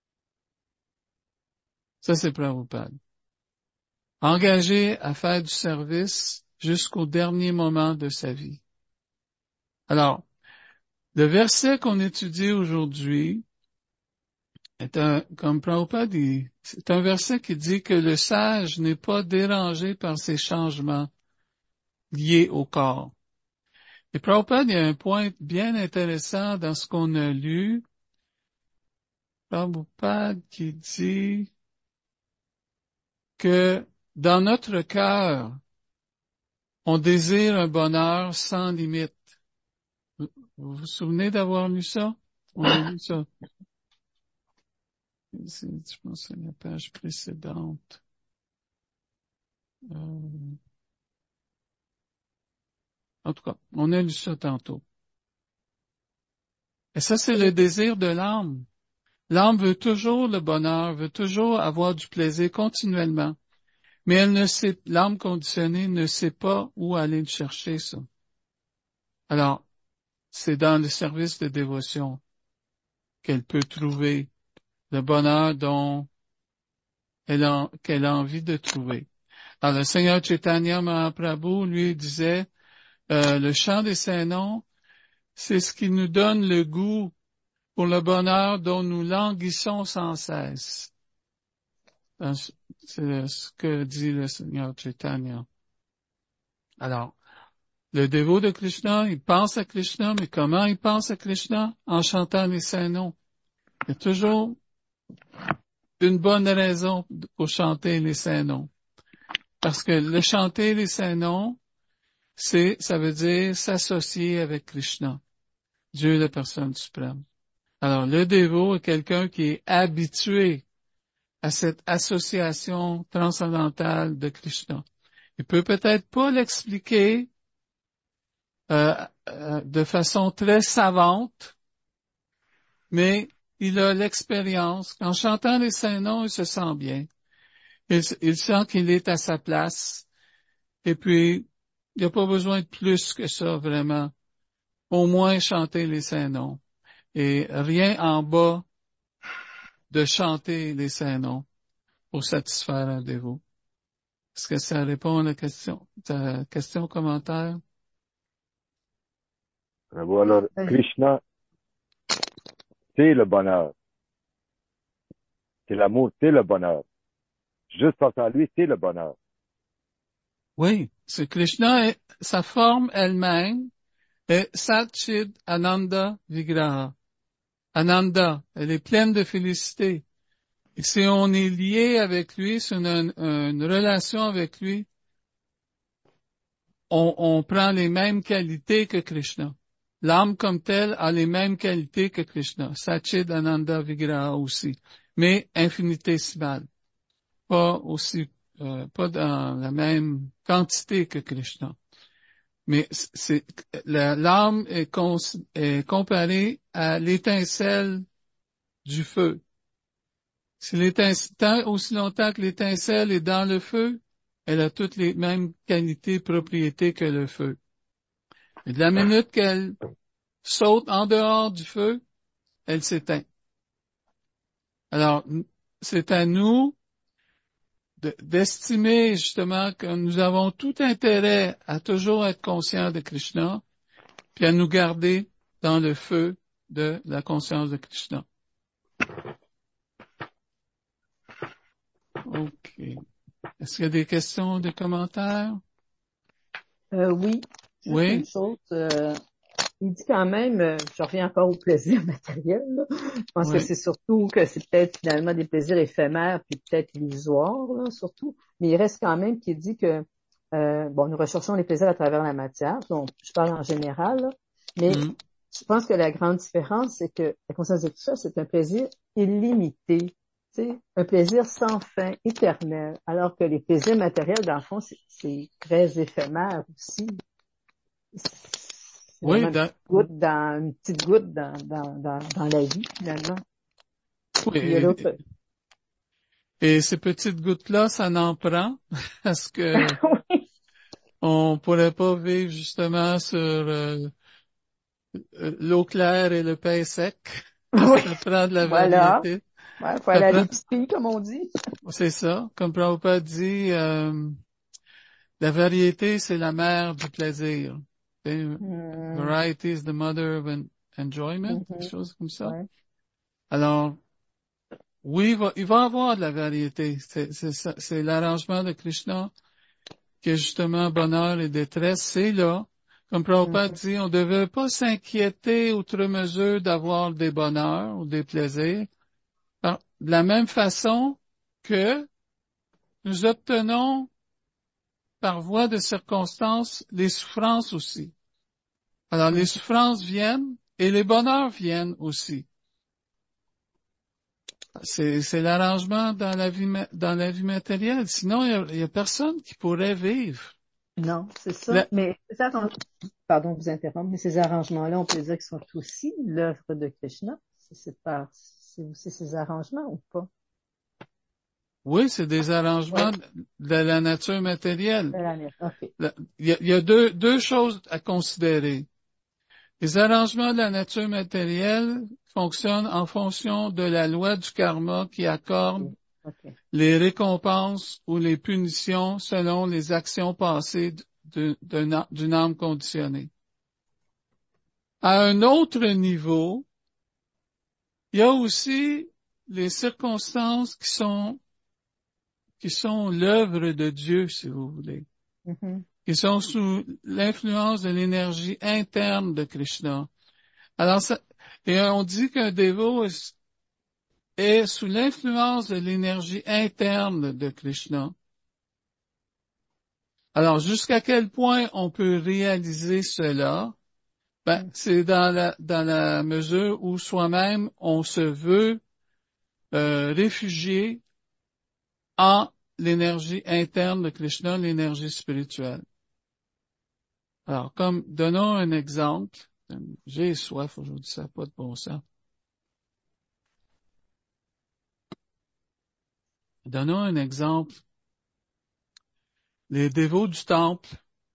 S1: Ça, c'est Prabhupada. Engagé à faire du service jusqu'au dernier moment de sa vie. Alors, le verset qu'on étudie aujourd'hui est un, comme Prabhupada dit, c'est un verset qui dit que le sage n'est pas dérangé par ces changements liés au corps. Et Prabhupada, il y a un point bien intéressant dans ce qu'on a lu. Prabhupada qui dit que dans notre cœur, on désire un bonheur sans limite. Vous vous, vous souvenez d'avoir lu ça? On a lu ça. Je pense que c'est la page précédente. Euh... En tout cas, on a lu ça tantôt. Et ça, c'est le désir de l'âme. L'âme veut toujours le bonheur, veut toujours avoir du plaisir continuellement. Mais elle ne sait, l'âme conditionnée ne sait pas où aller le chercher, ça. Alors, c'est dans le service de dévotion qu'elle peut trouver le bonheur dont elle a, qu'elle a envie de trouver. Alors, le Seigneur Chaitanya Mahaprabhu, lui, disait, euh, le chant des saints noms, c'est ce qui nous donne le goût pour le bonheur dont nous languissons sans cesse. C'est ce que dit le Seigneur Chaitanya. Alors, le dévot de Krishna, il pense à Krishna, mais comment il pense à Krishna? En chantant les saints noms. Il y a toujours une bonne raison pour chanter les saints noms. Parce que le chanter les saints noms, c'est, ça veut dire s'associer avec Krishna, Dieu la personne suprême. Alors, le dévot est quelqu'un qui est habitué à cette association transcendantale de Krishna. Il peut peut-être pas l'expliquer euh, euh, de façon très savante, mais il a l'expérience. En chantant les saints noms, il se sent bien. Il, il sent qu'il est à sa place. Et puis, il n'y a pas besoin de plus que ça, vraiment. Au moins chanter les saints noms. Et rien en bas de chanter les saints noms pour satisfaire un dévot. Est-ce que ça répond à la question, ta question, commentaire?
S6: Bravo. Alors, Krishna, c'est le bonheur. C'est l'amour, c'est le bonheur. Juste face à lui, c'est le bonheur.
S1: Oui, ce Krishna, est, sa forme elle-même est Satchid Ananda Vigraha. Ananda, elle est pleine de félicité. Et si on est lié avec lui, c'est une, une relation avec lui, on, on prend les mêmes qualités que Krishna. L'âme comme telle a les mêmes qualités que Krishna. Satchid Ananda Vigraha aussi. Mais infinitésimale. Pas aussi, euh, pas dans la même quantité que Krishna. Mais c'est, la, l'âme est, cons, est comparée à l'étincelle du feu. Si l'étincelle, aussi longtemps que l'étincelle est dans le feu, elle a toutes les mêmes qualités, propriétés que le feu. Et de la minute qu'elle saute en dehors du feu, elle s'éteint. Alors, c'est à nous de, d'estimer justement que nous avons tout intérêt à toujours être conscients de Krishna, puis à nous garder dans le feu de la conscience de Krishna. OK. Est-ce qu'il y a des questions, des commentaires?
S5: Euh, oui. Juste
S1: Oui.
S5: une chose. Euh, il dit quand même, euh, je reviens encore au plaisir matériel, là. Je pense
S1: Oui.
S5: que c'est surtout que c'est peut-être finalement des plaisirs éphémères puis peut-être illusoires, là, surtout. Mais il reste quand même qu'il dit que, euh, bon, nous recherchons les plaisirs à travers la matière. Donc, je parle en général, là. Mais
S1: Mm.
S5: je pense que la grande différence, c'est que la conscience de tout ça, c'est un plaisir illimité. Tu sais, un plaisir sans fin, éternel. Alors que les plaisirs matériels, dans le fond, c'est, c'est très éphémère aussi. C'est
S1: Oui,
S5: vraiment une
S1: dans,
S5: petite goutte dans, une petite goutte dans, dans, dans, dans la vie, finalement.
S1: oui,
S5: Puis il y a l'autre.
S1: et, et ces petites gouttes-là, ça n'en prend, parce que on pourrait pas vivre justement sur euh, l'eau claire et le pain sec.
S5: Oui.
S1: Ça prend de la
S5: Voilà.
S1: variété.
S5: Ouais, faut
S1: Ça
S5: aller à
S1: prend,
S5: l'épicerie, comme on dit.
S1: c'est ça. Comme Prabhupada dit, euh, la variété, c'est la mère du plaisir. Et
S5: Hmm.
S1: variety is the mother of en- enjoyment, quelque
S5: Mm-hmm.
S1: chose comme ça.
S5: Ouais.
S1: Alors, oui, il va, il va y avoir de la variété. C'est, c'est, ça- c'est l'arrangement de Krishna qui est justement bonheur et détresse. C'est là. Comme Prabhupada
S5: Mm-hmm.
S1: dit, on ne devait pas s'inquiéter outre mesure d'avoir des bonheurs ou des plaisirs. Par- De la même façon que nous obtenons par voie de circonstances les souffrances aussi. Alors, les souffrances viennent et les bonheurs viennent aussi. C'est, c'est l'arrangement dans la vie, ma- dans la vie matérielle. Sinon, il y a, il y a personne qui pourrait vivre.
S5: Non, c'est ça.
S1: La-
S5: Mais ces arrangements, pardon de vous interrompre, mais ces arrangements-là, on peut dire qu'ils sont aussi l'œuvre de Krishna. C'est, c'est pas, c'est aussi ces arrangements ou pas?
S1: oui, c'est des arrangements
S5: Oui.
S1: de la nature matérielle.
S5: De la lettre. OK.
S1: La- Il y a, il y a deux, deux choses à considérer. Les arrangements de la nature matérielle fonctionnent en fonction de la loi du karma qui accorde
S5: OK.
S1: les récompenses ou les punitions selon les actions passées de- de- d'une âme conditionnée. À un autre niveau, il y a aussi les circonstances qui sont qui sont l'œuvre de Dieu, si vous voulez,
S5: Mm-hmm.
S1: qui sont sous l'influence de l'énergie interne de Krishna. Alors, ça, et on dit qu'un dévot est, est sous l'influence de l'énergie interne de Krishna. Alors, jusqu'à quel point on peut réaliser cela? Ben, c'est dans la, dans la mesure où soi-même on se veut euh, réfugié en l'énergie interne de Krishna, l'énergie spirituelle. Alors, comme, donnons un exemple. J'ai soif aujourd'hui, ça n'a pas de bon sens. Donnons un exemple. Les dévots du temple.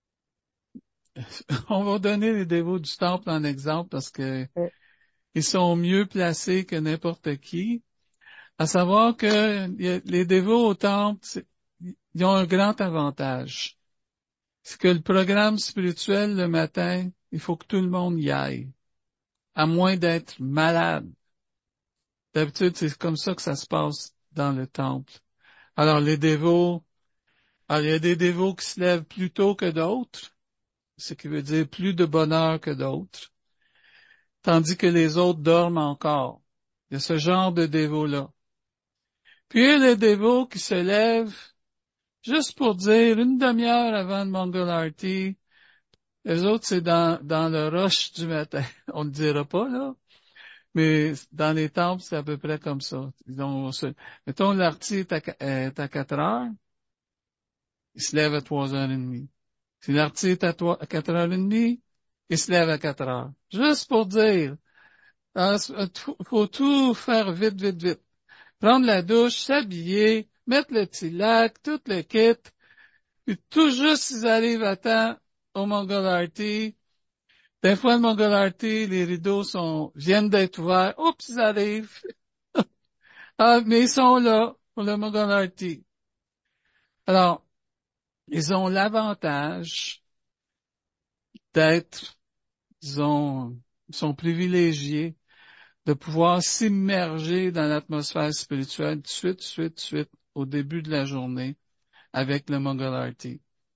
S1: On va donner les dévots du temple en exemple parce que
S5: Ouais.
S1: ils sont mieux placés que n'importe qui. À savoir que les dévots au temple, ils ont un grand avantage. C'est que le programme spirituel le matin, il faut que tout le monde y aille. À moins d'être malade. D'habitude, c'est comme ça que ça se passe dans le temple. Alors, les dévots, alors, il y a des dévots qui se lèvent plus tôt que d'autres, ce qui veut dire plus de bonheur que d'autres, tandis que les autres dorment encore. Il y a ce genre de dévots-là. Puis, il y a les dévots qui se lèvent juste pour dire une demi-heure avant le Mongol Aarti. Les autres, c'est dans, dans le rush du matin. On ne le dira pas, là. Mais dans les temples, c'est à peu près comme ça. Ils ont, mettons, l'arti est à, est à quatre heures. Il se lève à trois heures et demie. Si l'arti est à quatre heures et demie, il se lève à quatre heures. Juste pour dire, il faut tout faire vite, vite, vite. Prendre la douche, s'habiller, mettre le petit lac, tout le kit, puis tout juste ils arrivent à temps au Mongol Aarti. Des fois, le Mongol Aarti, les rideaux sont, viennent d'être ouverts. Oups, ils arrivent. Ah, mais ils sont là pour le Mongol Aarti. Alors, ils ont l'avantage d'être, disons, ils sont privilégiés de pouvoir s'immerger dans l'atmosphère spirituelle tout de suite, tout de suite, tout de suite, au début de la journée avec le Mongol Aarti.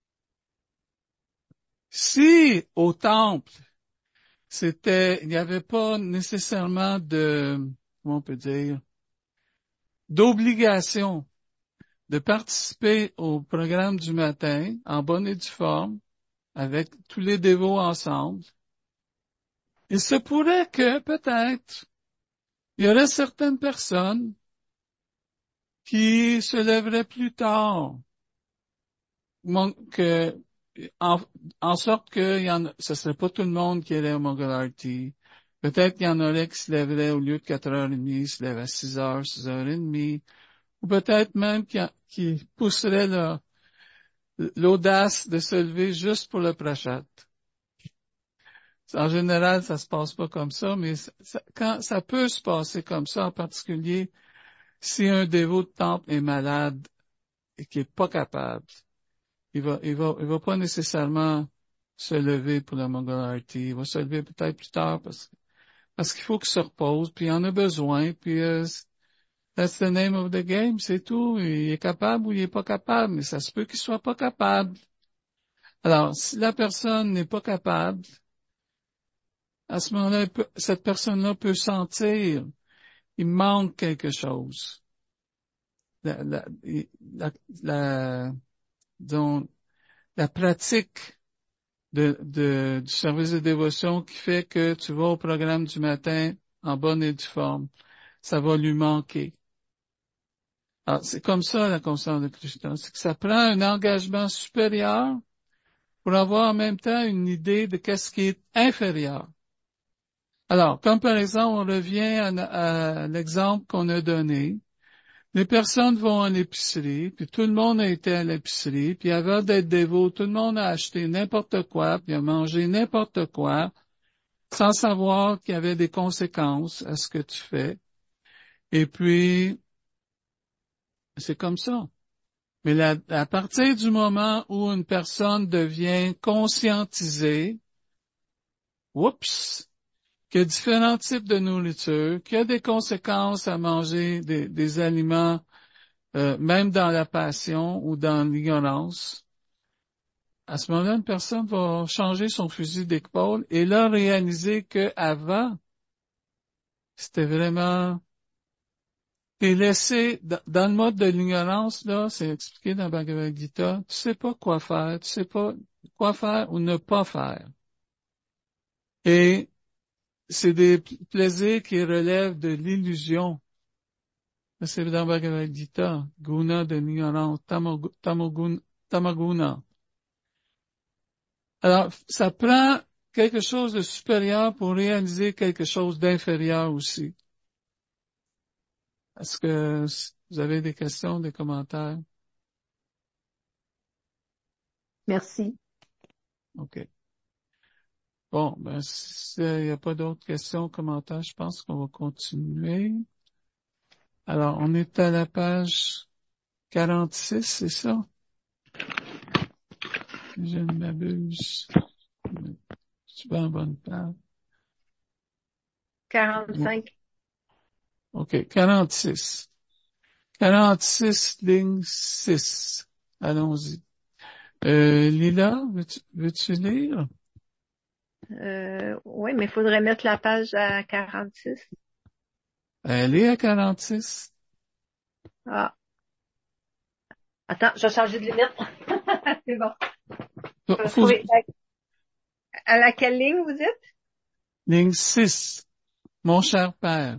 S1: Si au temple, c'était, il n'y avait pas nécessairement de, comment on peut dire, d'obligation de participer au programme du matin en bonne et due forme avec tous les dévots ensemble, il se pourrait que peut-être il y aurait certaines personnes qui se lèveraient plus tard, que, en, en sorte que il y en, ce serait pas tout le monde qui irait au Mongol Aarti. Peut-être qu'il y en aurait qui se lèveraient au lieu de quatre heures trente, ils se lèvent à six heures, six heures trente, ou peut-être même qui, qui pousseraient leur, l'audace de se lever juste pour le prachat. En général, ça se passe pas comme ça, mais ça, quand, ça peut se passer comme ça, en particulier si un dévot de temple est malade et qui est pas capable. Il va, il va, il va pas nécessairement se lever pour le Mongol Aarti. Il va se lever peut-être plus tard parce, parce qu'il faut qu'il se repose, puis il en a besoin, puis euh, that's the name of the game, c'est tout. Il est capable ou il est pas capable, mais ça se peut qu'il soit pas capable. Alors, si la personne n'est pas capable, à ce moment-là, peut, cette personne-là peut sentir, il manque quelque chose. La, la, la, la, disons, la pratique de, de, du service de dévotion qui fait que tu vas au programme du matin en bonne et due forme, ça va lui manquer. Alors, c'est comme ça la conscience de Krishna, c'est que ça prend un engagement supérieur pour avoir en même temps une idée de qu'est-ce qui est inférieur. Alors, comme par exemple, on revient à, à l'exemple qu'on a donné, les personnes vont à l'épicerie, puis tout le monde a été à l'épicerie, puis avant d'être dévot, tout le monde a acheté n'importe quoi, puis a mangé n'importe quoi, sans savoir qu'il y avait des conséquences à ce que tu fais. Et puis, c'est comme ça. Mais la, à partir du moment où une personne devient conscientisée, oups, qu'il y a différents types de nourriture, qu'il y a des conséquences à manger des, des aliments, euh, même dans la passion ou dans l'ignorance, à ce moment-là, une personne va changer son fusil d'épaule et là réaliser que avant, c'était vraiment, t'es laissé dans, dans le mode de l'ignorance, là, c'est expliqué dans Bhagavad Gita, tu sais pas quoi faire, tu sais pas quoi faire ou ne pas faire. Et c'est des plaisirs qui relèvent de l'illusion. C'est dans Bhagavad Gita, guna de l'ignorance, tamaguna. tamaguna. Alors, ça prend quelque chose de supérieur pour réaliser quelque chose d'inférieur aussi. Est-ce que vous avez des questions, des commentaires?
S5: Merci.
S1: OK. Bon, ben, s'il n'y a pas d'autres questions, commentaires, je pense qu'on va continuer. Alors, on est à la page quarante-six, c'est ça? Si je ne m'abuse. Je suis pas en bonne page.
S2: quarante-cinq.
S1: OK, quarante-six. quarante-six, ligne six. Allons-y. Euh, Lila, veux-tu, veux-tu lire?
S2: Euh, oui, mais il faudrait mettre la page à quarante-six.
S1: Elle est à quarante-six.
S2: Ah. Attends, je vais changer de limite. C'est bon. Je vais
S1: Faut,
S2: trouver. À laquelle ligne vous êtes?
S1: ligne six. Mon cher père.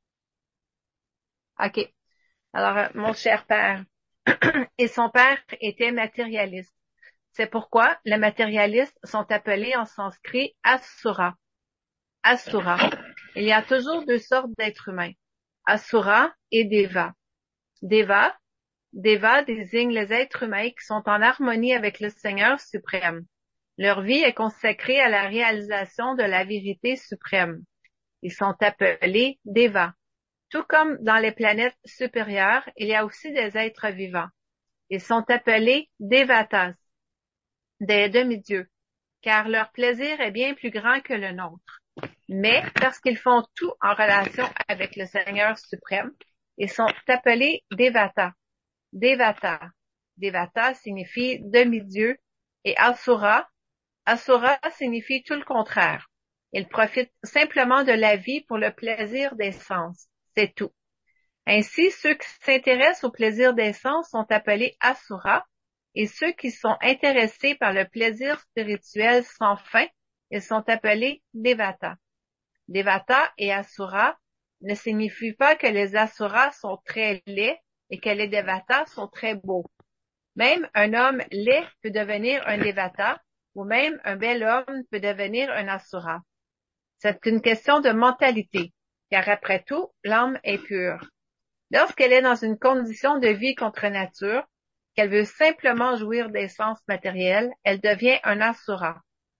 S2: OK. Alors, euh, mon cher père. Et son père était matérialiste. C'est pourquoi les matérialistes sont appelés en sanskrit asura. Asura. Il y a toujours deux sortes d'êtres humains. Asura et Deva. Deva, Deva désigne les êtres humains qui sont en harmonie avec le Seigneur suprême. Leur vie est consacrée à la réalisation de la vérité suprême. Ils sont appelés Deva. Tout comme dans les planètes supérieures, il y a aussi des êtres vivants. Ils sont appelés Devatas, des demi-dieux, car leur plaisir est bien plus grand que le nôtre. Mais parce qu'ils font tout en relation avec le Seigneur suprême, ils sont appelés Devata. Devata. Devata signifie demi-dieu et Asura. Asura signifie tout le contraire. Ils profitent simplement de la vie pour le plaisir des sens. C'est tout. Ainsi, ceux qui s'intéressent au plaisir des sens sont appelés Asura, et ceux qui sont intéressés par le plaisir spirituel sans fin, ils sont appelés Devata. Devata et Asura ne signifient pas que les Asuras sont très laids et que les Devatas sont très beaux. Même un homme laid peut devenir un Devata, ou même un bel homme peut devenir un Asura. C'est une question de mentalité, car après tout, l'âme est pure. Lorsqu'elle est dans une condition de vie contre nature, qu'elle veut simplement jouir des sens matériels, elle devient un Asura.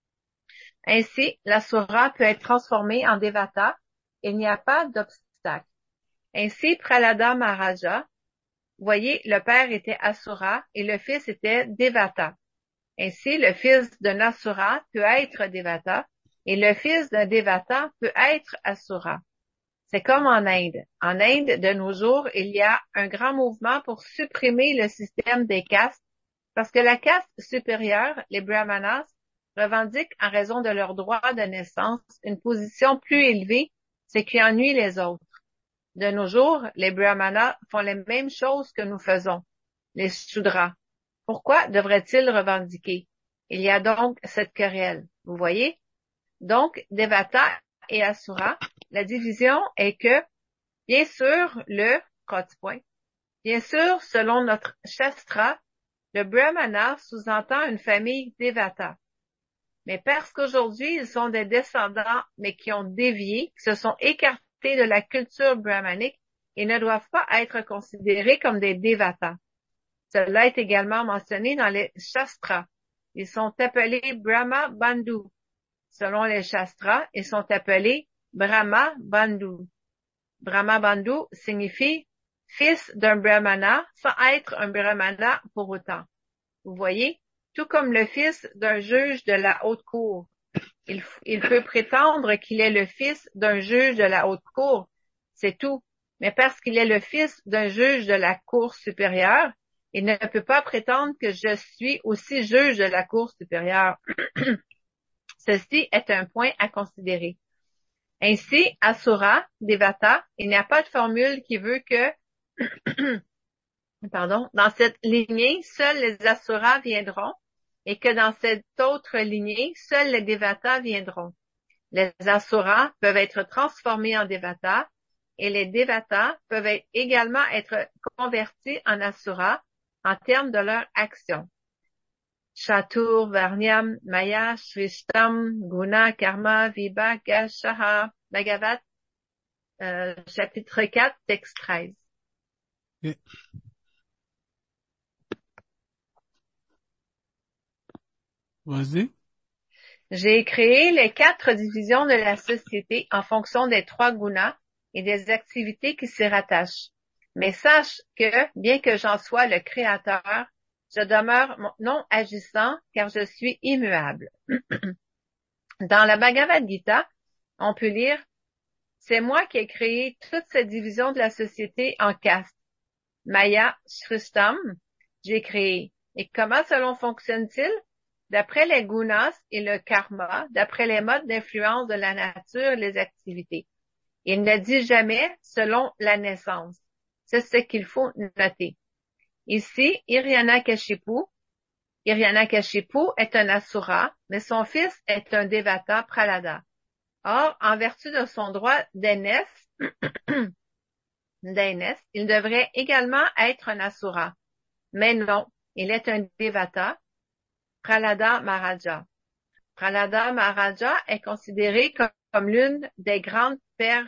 S2: Ainsi, l'Asura peut être transformé en Devata, et il n'y a pas d'obstacle. Ainsi, Prahlada Maharaja, voyez, le père était Asura et le fils était Devata. Ainsi, le fils d'un Asura peut être Devata, et le fils d'un Devata peut être Asura. C'est comme en Inde. En Inde, de nos jours, il y a un grand mouvement pour supprimer le système des castes, parce que la caste supérieure, les brahmanas, revendiquent en raison de leur droit de naissance une position plus élevée, ce qui ennuie les autres. De nos jours, les brahmanas font les mêmes choses que nous faisons, les shudras. Pourquoi devraient-ils revendiquer? Il y a donc cette querelle, vous voyez? Donc, Devata et Asura, la division est que, bien sûr, le, quatre points, bien sûr, selon notre Shastra, le Brahmana sous-entend une famille Devata. Mais parce qu'aujourd'hui, ils sont des descendants, mais qui ont dévié, qui se sont écartés de la culture brahmanique et ne doivent pas être considérés comme des Devatas. Cela est également mentionné dans les Shastras. Ils sont appelés Brahma Bandhu. Selon les Shastras, ils sont appelés Brahma Bandhu. Brahma Bandhu signifie fils d'un Brahmana sans être un Brahmana pour autant. Vous voyez, tout comme le fils d'un juge de la haute cour. Il, il peut prétendre qu'il est le fils d'un juge de la haute cour, c'est tout. Mais parce qu'il est le fils d'un juge de la cour supérieure, il ne peut pas prétendre que je suis aussi juge de la cour supérieure. Ceci est un point à considérer. Ainsi, Asura, Devata, il n'y a pas de formule qui veut que, pardon, dans cette lignée, seuls les Asuras viendront et que dans cette autre lignée, seuls les Devatas viendront. Les Asuras peuvent être transformés en Devatas et les Devatas peuvent être également être convertis en Asuras en termes de leur action. Chatur, Varnyam, Maya, Shrishtam, Guna, Karma, Vibhaka, Shaha, Bhagavat, euh, chapitre quatre, texte treize.
S1: Ok. Vas-y.
S2: J'ai créé les quatre divisions de la société en fonction des trois gunas et des activités qui s'y rattachent. Mais sache que, bien que j'en sois le créateur, je demeure non agissant car je suis immuable. Dans la Bhagavad Gita, on peut lire « C'est moi qui ai créé toute cette division de la société en castes. Maya Shrishtam, j'ai créé. Et comment cela fonctionne-t-il? D'après les gunas et le karma, d'après les modes d'influence de la nature et les activités. Il ne dit jamais selon la naissance. C'est ce qu'il faut noter. Ici, Hiranyakashipu, Hiranyakashipu est un asura, mais son fils est un devata Prahlada. Or, en vertu de son droit d'aînesse, d'aînesse, il devrait également être un asura. Mais non, il est un devata, Prahlada Maharaja. Prahlada Maharaja est considéré comme, comme l'une des grandes pères,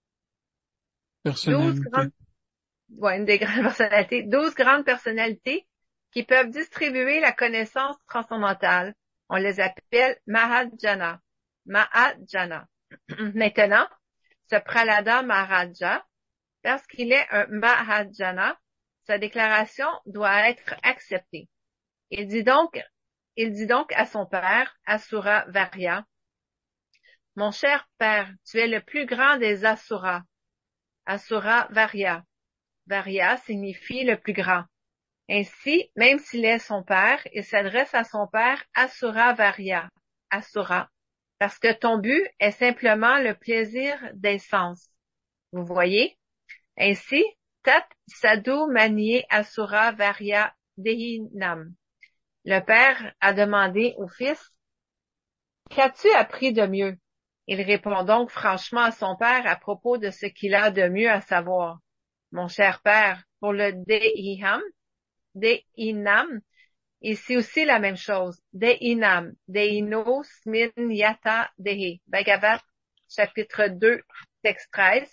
S2: douze grandes, ouais, une des grandes personnalités, douze grandes personnalités qui peuvent distribuer la connaissance transcendantale. On les appelle Mahajana. Mahajana. Maintenant, ce Prahlada Maharaja, parce qu'il est un Mahajana, sa déclaration doit être acceptée. Il dit donc, il dit donc à son père, Asura Varya, « Mon cher père, tu es le plus grand des Asuras. » Asura Varya. Varya signifie le plus grand. Ainsi, même s'il est son père, il s'adresse à son père Asura Varya, Asura, parce que ton but est simplement le plaisir des sens. Vous voyez? Ainsi, Tat Sadhu Manye Asura Varya Dehinam. Le père a demandé au fils, « Qu'as-tu appris de mieux? » Il répond donc franchement à son père à propos de ce qu'il a de mieux à savoir. « Mon cher père, pour le Dehiham, Dehinam, ici aussi la même chose. Dehinam, Dehino Smin Yata Dehi. » Bhagavat, chapitre deux, texte treize.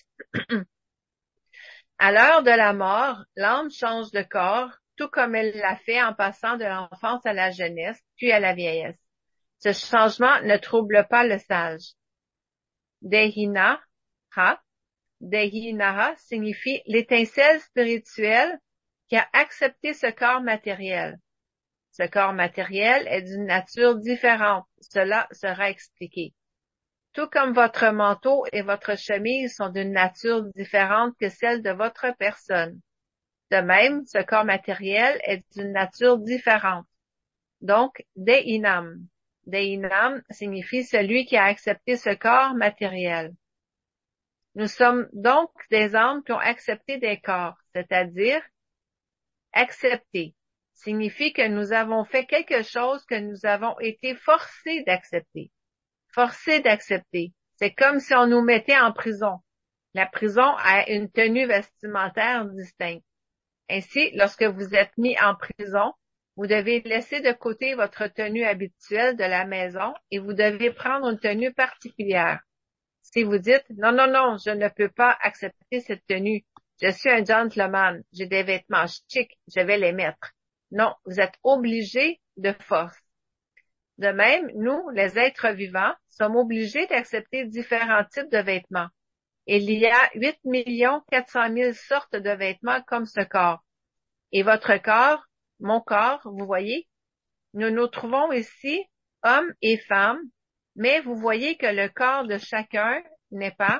S2: À l'heure de la mort, l'âme change de corps, tout comme elle l'a fait en passant de l'enfance à la jeunesse, puis à la vieillesse. Ce changement ne trouble pas le sage. Dehinaha, Dehinaha signifie l'étincelle spirituelle qui a accepté ce corps matériel. Ce corps matériel est d'une nature différente, cela sera expliqué. Tout comme votre manteau et votre chemise sont d'une nature différente que celle de votre personne. De même, ce corps matériel est d'une nature différente. Donc, Dehinam. Dehinam signifie celui qui a accepté ce corps matériel. Nous sommes donc des âmes qui ont accepté des corps, c'est-à-dire accepter signifie que nous avons fait quelque chose que nous avons été forcés d'accepter. Forcés d'accepter. C'est comme si on nous mettait en prison. La prison a une tenue vestimentaire distincte. Ainsi, lorsque vous êtes mis en prison, vous devez laisser de côté votre tenue habituelle de la maison et vous devez prendre une tenue particulière. Si vous dites « Non, non, non, je ne peux pas accepter cette tenue. Je suis un gentleman. J'ai des vêtements chics. Je vais les mettre. » Non, vous êtes obligé de force. De même, nous, les êtres vivants, sommes obligés d'accepter différents types de vêtements. Il y a huit millions quatre cent mille sortes de vêtements comme ce corps. Et votre corps, mon corps, vous voyez, nous nous trouvons ici, hommes et femmes, mais vous voyez que le corps de chacun n'est pas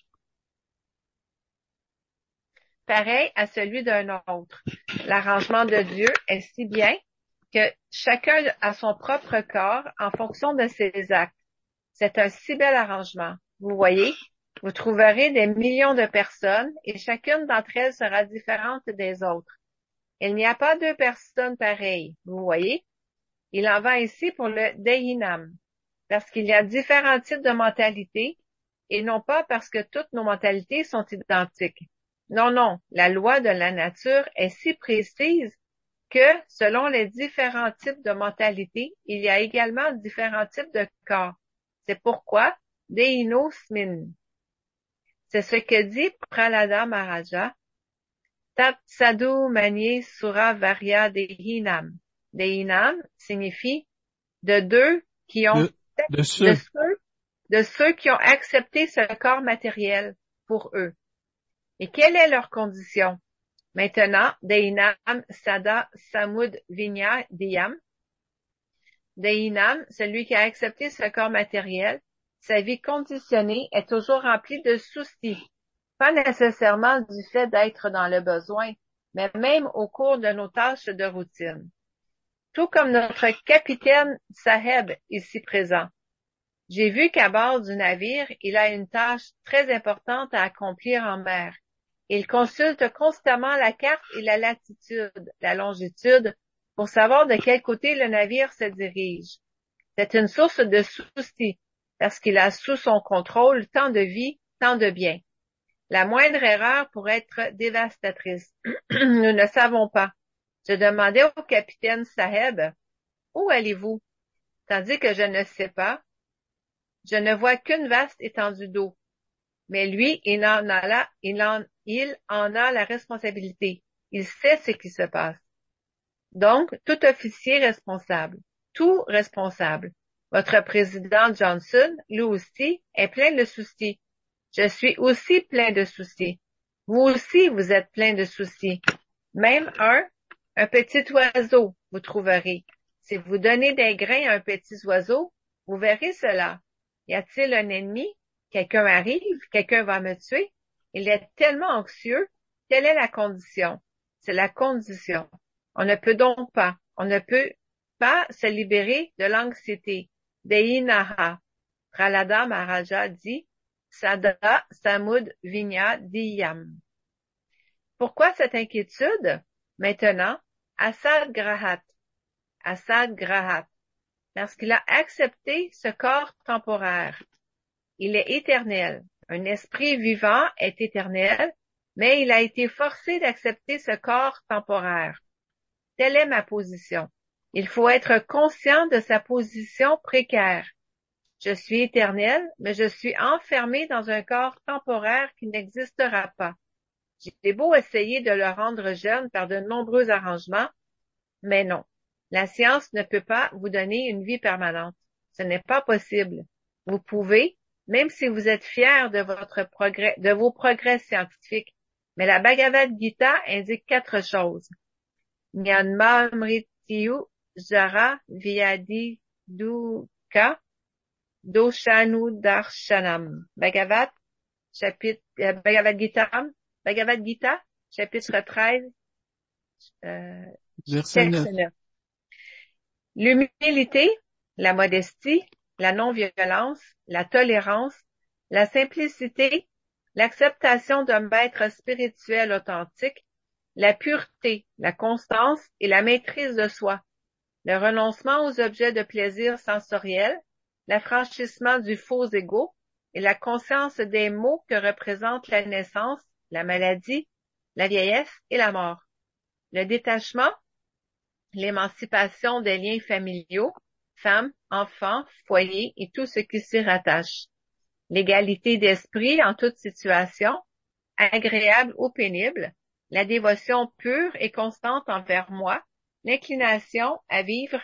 S2: pareil à celui d'un autre. L'arrangement de Dieu est si bien que chacun a son propre corps en fonction de ses actes. C'est un si bel arrangement. Vous voyez, vous trouverez des millions de personnes et chacune d'entre elles sera différente des autres. Il n'y a pas deux personnes pareilles. Vous voyez, il en va ainsi pour le Dehinam, parce qu'il y a différents types de mentalités et non pas parce que toutes nos mentalités sont identiques. Non, non, la loi de la nature est si précise que selon les différents types de mentalité, il y a également différents types de corps. C'est pourquoi Deinosmin. C'est ce que dit Prahlada Maharaja. Tat Sadhu Manye Sura Varya Dehinam. Dehinam signifie de deux qui ont,
S1: De, de
S2: de
S1: ceux.
S2: ceux, de ceux qui ont accepté ce corps matériel pour eux. Et quelle est leur condition? Maintenant, Dehinam Sada Samud Vinya Diyam. Dehinam, celui qui a accepté ce corps matériel, sa vie conditionnée est toujours remplie de soucis. Pas nécessairement du fait d'être dans le besoin, mais même au cours de nos tâches de routine. Tout comme notre capitaine Saheb ici présent. J'ai vu qu'à bord du navire, il a une tâche très importante à accomplir en mer. Il consulte constamment la carte et la latitude, la longitude, pour savoir de quel côté le navire se dirige. C'est une source de soucis, parce qu'il a sous son contrôle tant de vie, tant de biens. La moindre erreur pourrait être dévastatrice. Nous ne savons pas. Je demandais au capitaine Saheb, où allez-vous? Tandis que je ne sais pas, je ne vois qu'une vaste étendue d'eau. Mais lui, il en a là, il en, il en a la responsabilité. Il sait ce qui se passe. Donc, tout officier responsable, tout responsable. Votre président Johnson, lui aussi, est plein de soucis. Je suis aussi plein de soucis. Vous aussi, vous êtes plein de soucis. Même un, un petit oiseau, vous trouverez. Si vous donnez des grains à un petit oiseau, vous verrez cela. Y a-t-il un ennemi? Quelqu'un arrive, quelqu'un va me tuer. Il est tellement anxieux. Quelle est la condition? C'est la condition. On ne peut donc pas, on ne peut pas se libérer de l'anxiété. Deinaha. Prahlada Maharaja dit, Sada Samud Vinya Diyam. Pourquoi cette inquiétude? Maintenant, Asad Grahat. Asad Grahat. Parce qu'il a accepté ce corps temporaire. Il est éternel. Un esprit vivant est éternel, mais il a été forcé d'accepter ce corps temporaire. Telle est ma position. Il faut être conscient de sa position précaire. Je suis éternel, mais je suis enfermé dans un corps temporaire qui n'existera pas. J'ai beau essayer de le rendre jeune par de nombreux arrangements, mais non. La science ne peut pas vous donner une vie permanente. Ce n'est pas possible. Vous pouvez, même si vous êtes fier de votre progrès, de vos progrès scientifiques, mais la Bhagavad Gita indique quatre choses. Nyanma Mrityu Jara Vyadi Dukkha Doshanu Darshanam. Bhagavad, chapitre, euh, Bhagavad Gita, Bhagavad Gita, chapitre treize, euh,
S1: Verset
S2: texte
S1: neuf.
S2: neuf. L'humilité, la modestie, la non-violence, la tolérance, la simplicité, l'acceptation d'un maître spirituel authentique, la pureté, la constance et la maîtrise de soi, le renoncement aux objets de plaisir sensoriel, l'affranchissement du faux ego et la conscience des maux que représentent la naissance, la maladie, la vieillesse et la mort, le détachement, l'émancipation des liens familiaux, femmes, enfants, foyers et tout ce qui s'y rattache, l'égalité d'esprit en toute situation, agréable ou pénible, la dévotion pure et constante envers moi, l'inclination à vivre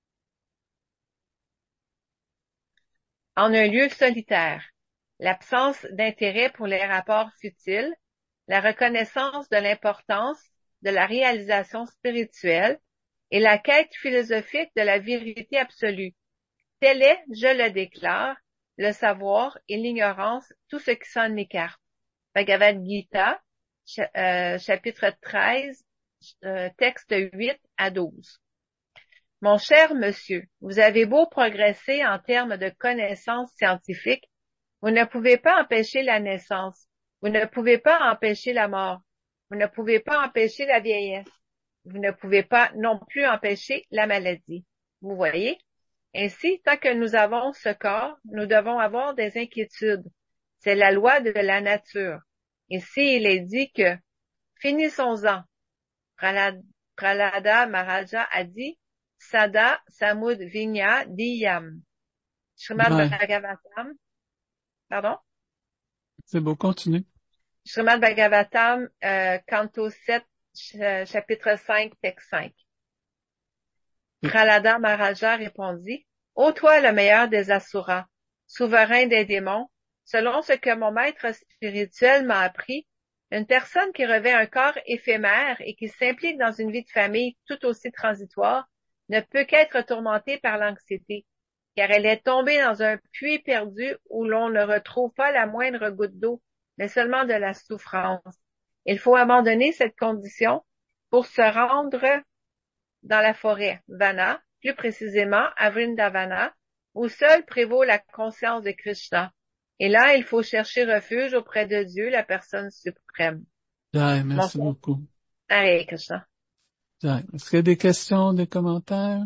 S2: en un lieu solitaire, l'absence d'intérêt pour les rapports futiles, la reconnaissance de l'importance de la réalisation spirituelle et la quête philosophique de la vérité absolue. Tel est, je le déclare, le savoir et l'ignorance, tout ce qui s'en écarte. Bhagavad Gita, euh, chapitre treize, euh, texte huit à douze. Mon cher monsieur, vous avez beau progresser en termes de connaissances scientifiques, vous ne pouvez pas empêcher la naissance, vous ne pouvez pas empêcher la mort, vous ne pouvez pas empêcher la vieillesse, vous ne pouvez pas non plus empêcher la maladie. Vous voyez? Ainsi, tant que nous avons ce corps, nous devons avoir des inquiétudes. C'est la loi de la nature. Ici, il est dit que, finissons-en. Prahlada Maharaja a dit Sada Samud Vinya Diyam. Srimad
S1: Ouais.
S2: Bhagavatam, pardon?
S1: C'est beau, continue.
S2: Srimad Bhagavatam, euh, canto sept, ch- chapitre cinq, texte cinq. Prahlada Maharaja répondit, Ô toi le meilleur des asuras, souverain des démons, selon ce que mon maître spirituel m'a appris, une personne qui revêt un corps éphémère et qui s'implique dans une vie de famille tout aussi transitoire ne peut qu'être tourmentée par l'anxiété, car elle est tombée dans un puits perdu où l'on ne retrouve pas la moindre goutte d'eau, mais seulement de la souffrance. Il faut abandonner cette condition pour se rendre dans la forêt Vana, plus précisément à Vrindavana, où seul prévaut la conscience de Krishna. Et là, il faut chercher refuge auprès de Dieu, la personne suprême.
S1: Jai, merci
S2: Mon-
S1: beaucoup.
S2: Hare Krishna.
S1: Jai. Est-ce qu'il y a des questions, des commentaires?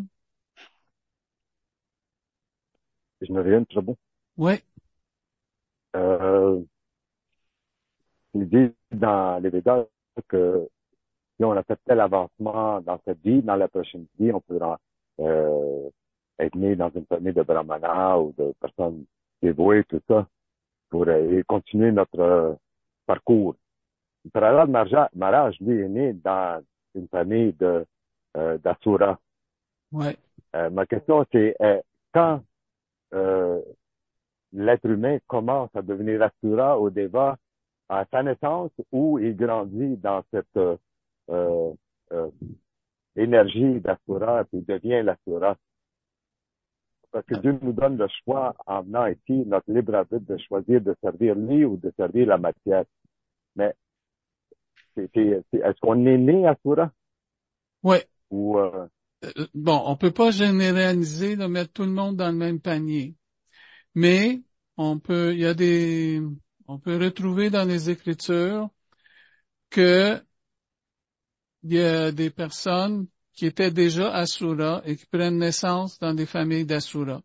S6: Je me reviens très bon.
S1: Oui.
S6: Euh, il dit dans les Védas que si on a fait tel avancement dans cette vie, dans la prochaine vie, on pourra euh, être né dans une famille de brahmanas ou de personnes dévouées, tout ça, pour euh, continuer notre euh, parcours. Prahlad Maharaj, lui, est né dans une famille de euh, d'Asura.
S1: Ouais.
S6: Euh, ma question, c'est euh, quand euh, l'être humain commence à devenir Asura ou Deva à sa naissance ou il grandit dans cette euh, euh, euh, énergie d'Asura puis devient l'Asura. Parce que Dieu nous donne le choix en venant ici, notre libre arbitre de choisir de servir lui ou de servir la matière. Mais c'est, c'est, c'est, est-ce qu'on est né Asura
S1: Oui.
S6: ou euh,
S1: Euh, Bon, on peut pas généraliser, là, mettre tout le monde dans le même panier. Mais on peut, il y a des, on peut retrouver dans les Écritures que il y a des personnes qui étaient déjà Asura et qui prennent naissance dans des familles d'Asura.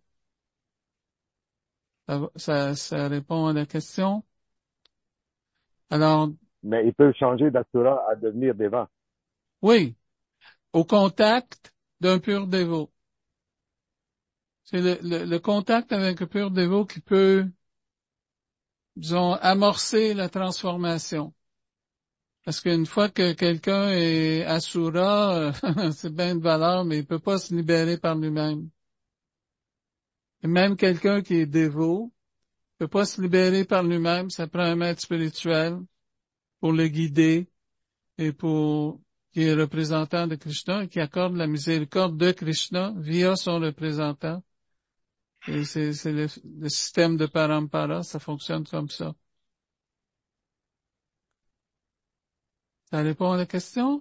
S1: Ça, va- ça, ça répond à la question. Alors,
S6: mais ils peuvent changer d'Asura à devenir Deva.
S1: oui, au contact d'un pur dévot. C'est le, le, le contact avec un pur dévot qui peut, disons, amorcer la transformation. Parce qu'une fois que quelqu'un est Asura, euh, c'est bien de valeur, mais il peut pas se libérer par lui-même. Et même quelqu'un qui est dévot peut pas se libérer par lui-même, ça prend un maître spirituel pour le guider et pour qui est représentant de Krishna et qui accorde la miséricorde de Krishna via son représentant. Et c'est, c'est le, le système de Parampara, ça fonctionne comme ça. Ça répond à la question?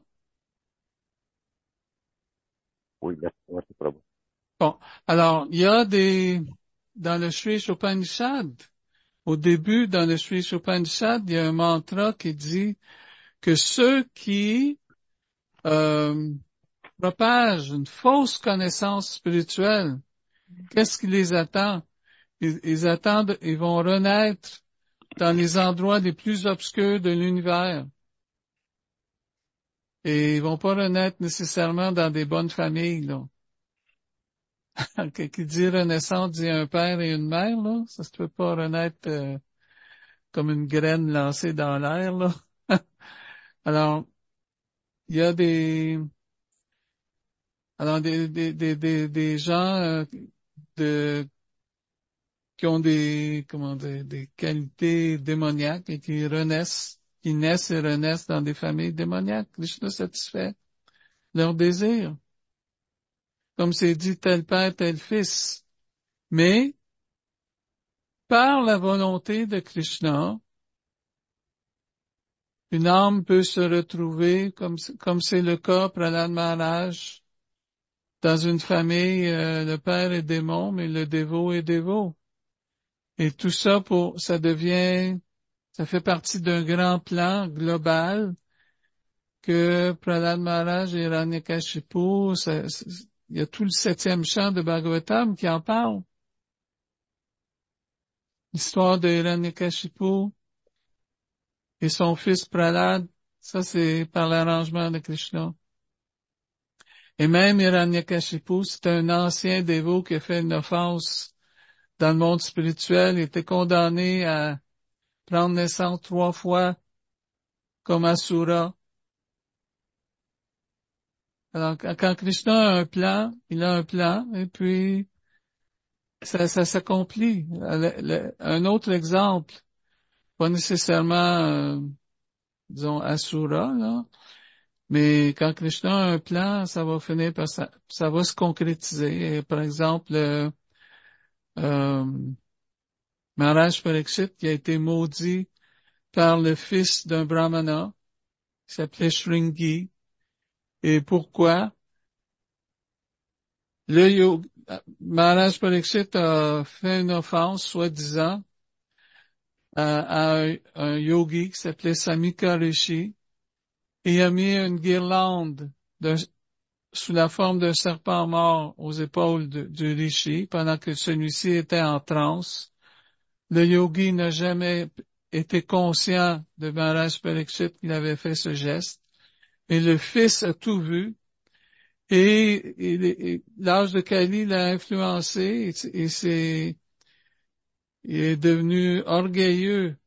S6: Oui, merci, merci Prabhu.
S1: Bon, alors, il y a des, dans le Sri Upanishad, au début, dans le Sri Upanishad, il y a un mantra qui dit que ceux qui euh, propagent une fausse connaissance spirituelle, qu'est-ce qui les attend? Ils, ils attendent, ils vont renaître dans les endroits les plus obscurs de l'univers. Et ils vont pas renaître nécessairement dans des bonnes familles, là. Qui dit renaissance dit un père et une mère, là. Ça se peut pas renaître euh, comme une graine lancée dans l'air, là. Alors, il y a des, alors des, des, des, des, des gens euh, de, qui ont des, comment dire, des qualités démoniaques et qui renaissent, qui naissent et renaissent dans des familles démoniaques. Krishna satisfait leur désir. Comme c'est dit tel père, tel fils. Mais, par la volonté de Krishna, une âme peut se retrouver, comme comme c'est le cas Prahlad Maharaj, dans une famille, euh, le père est démon, mais le dévot est dévot. Et tout ça pour, ça devient, ça fait partie d'un grand plan global que Prahlad Maharaj et Hiranyakashipu, ça, ça, il y a tout le septième chant de Bhagavatam qui en parle. L'histoire de Hiranyakashipu et son fils Prahlad, ça c'est par l'arrangement de Krishna. Et même Hiranyakashipu, c'est un ancien dévot qui a fait une offense dans le monde spirituel, il était condamné à prendre naissance trois fois comme Asura. Alors, quand Krishna a un plan, il a un plan, et puis ça, ça s'accomplit. Le- le- Un autre exemple, pas nécessairement, euh, disons, Asura, là, mais quand Krishna a un plan, ça va finir par ça, ça va se concrétiser. Et par exemple, euh, euh, Maharaj Pariksit, qui a été maudit par le fils d'un brahmana, qui s'appelait Shringi. Et pourquoi? Le yoga, Maharaj Pariksit a fait une offense, soi-disant, à, à un, un yogi qui s'appelait Samika Rishi, et il a mis une guirlande de, sous la forme d'un serpent mort aux épaules de, du Rishi pendant que celui-ci était en transe. Le yogi n'a jamais été conscient de Maharaj Pariksit qu'il avait fait ce geste. Et le fils a tout vu. Et, et- et l'âge de Kali l'a influencé et, et c'est, il est devenu orgueilleux.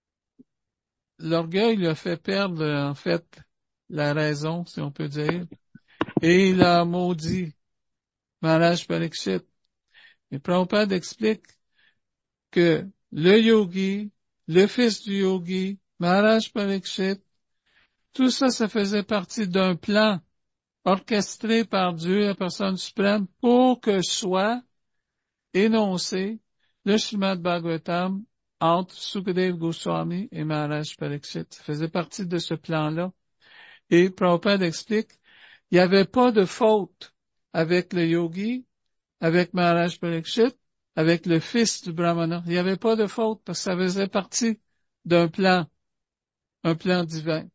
S1: L'orgueil lui a fait perdre, en fait, la raison, si on peut dire. Et il a maudit Maharaj Pariksit. Et Prabhupada explique que le yogi, le fils du yogi, Maharaj Pariksit, tout ça, ça faisait partie d'un plan orchestré par Dieu, la personne suprême, pour que soit énoncé le Srimad Bhagavatam entre Sukadeva Goswami et Maharaj Pariksit. Ça faisait partie de ce plan-là. Et Prabhupada explique, il n'y avait pas de faute avec le yogi, avec Maharaj Pariksit, avec le fils du Brahmana. Il n'y avait pas de faute parce que ça faisait partie d'un plan, un plan divin.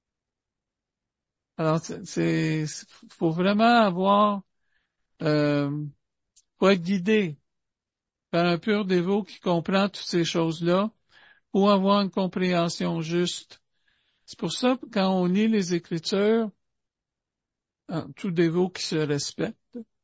S1: Alors, c'est, c'est faut vraiment avoir, euh, faut être guidé par un pur dévot qui comprend toutes ces choses-là pour avoir une compréhension juste. C'est pour ça que quand on lit les Écritures, tout dévot qui se respecte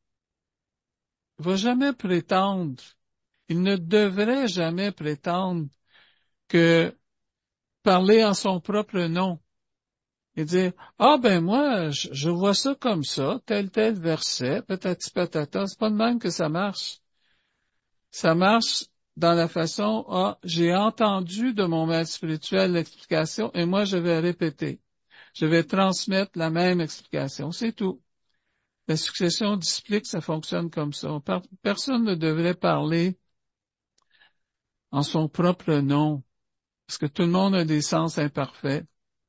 S1: ne va jamais prétendre, il ne devrait jamais prétendre que parler en son propre nom et dire, ah ben moi, je, je vois ça comme ça, tel tel verset, patati patata, c'est pas de même que ça marche. Ça marche dans la façon, ah, j'ai entendu de mon maître spirituel l'explication et moi je vais répéter. Je vais transmettre la même explication. C'est tout. La succession disciplique, ça fonctionne comme ça. Personne ne devrait parler en son propre nom, parce que tout le monde a des sens imparfaits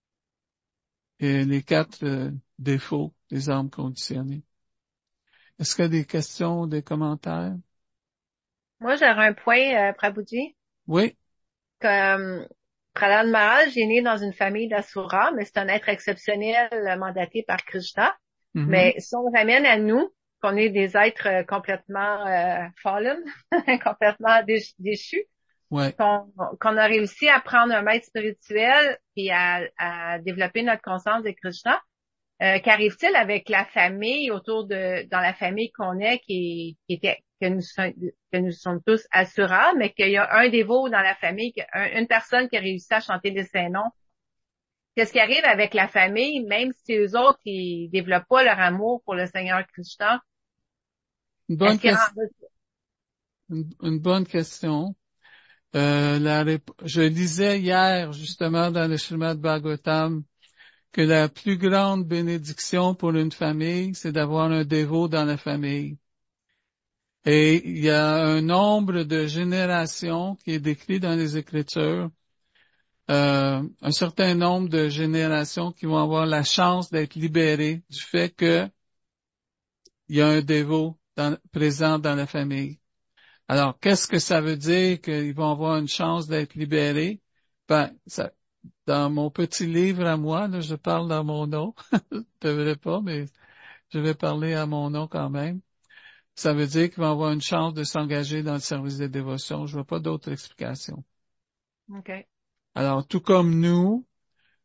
S1: et les quatre euh, défauts des âmes conditionnées. Est-ce qu'il y a des questions, des commentaires?
S2: Moi, j'aurais un point, euh, Prabhuji.
S1: Oui.
S2: Comme Prahlad Maharaj est né dans une famille d'Asura, mais c'est un être exceptionnel euh, mandaté par Krishna.
S1: Mm-hmm.
S2: Mais si on le ramène à nous, qu'on est des êtres euh, complètement euh, fallen, complètement déch- déchus,
S1: ouais.
S2: qu'on, qu'on a réussi à prendre un maître spirituel et à, à développer notre conscience de Krishna, euh, qu'arrive-t-il avec la famille autour de, dans la famille qu'on est, qui, qui était, que nous, sommes, que nous sommes tous Asura, mais qu'il y a un dévot dans la famille, un, une personne qui a réussi à chanter des saints noms. Qu'est-ce qui arrive avec la famille, même si eux autres, ils développent pas leur amour pour le Seigneur Krishna?
S1: Une bonne, que...
S2: en...
S1: une, une bonne question. Euh, la rép... Je lisais hier, justement, dans le Srimad Bhagavatam, que la plus grande bénédiction pour une famille, c'est d'avoir un dévot dans la famille. Et il y a un nombre de générations qui est décrit dans les Écritures, euh, un certain nombre de générations qui vont avoir la chance d'être libérées du fait que il y a un dévot dans, présent dans la famille. Alors, qu'est-ce que ça veut dire qu'ils vont avoir une chance d'être libérés? Ben, ça, dans mon petit livre à moi, là, je parle dans mon nom. Je ne devrais pas, mais je vais parler à mon nom quand même. Ça veut dire qu'ils vont avoir une chance de s'engager dans le service de dévotion. Je vois pas d'autre explication.
S2: Okay.
S1: Alors, tout comme nous,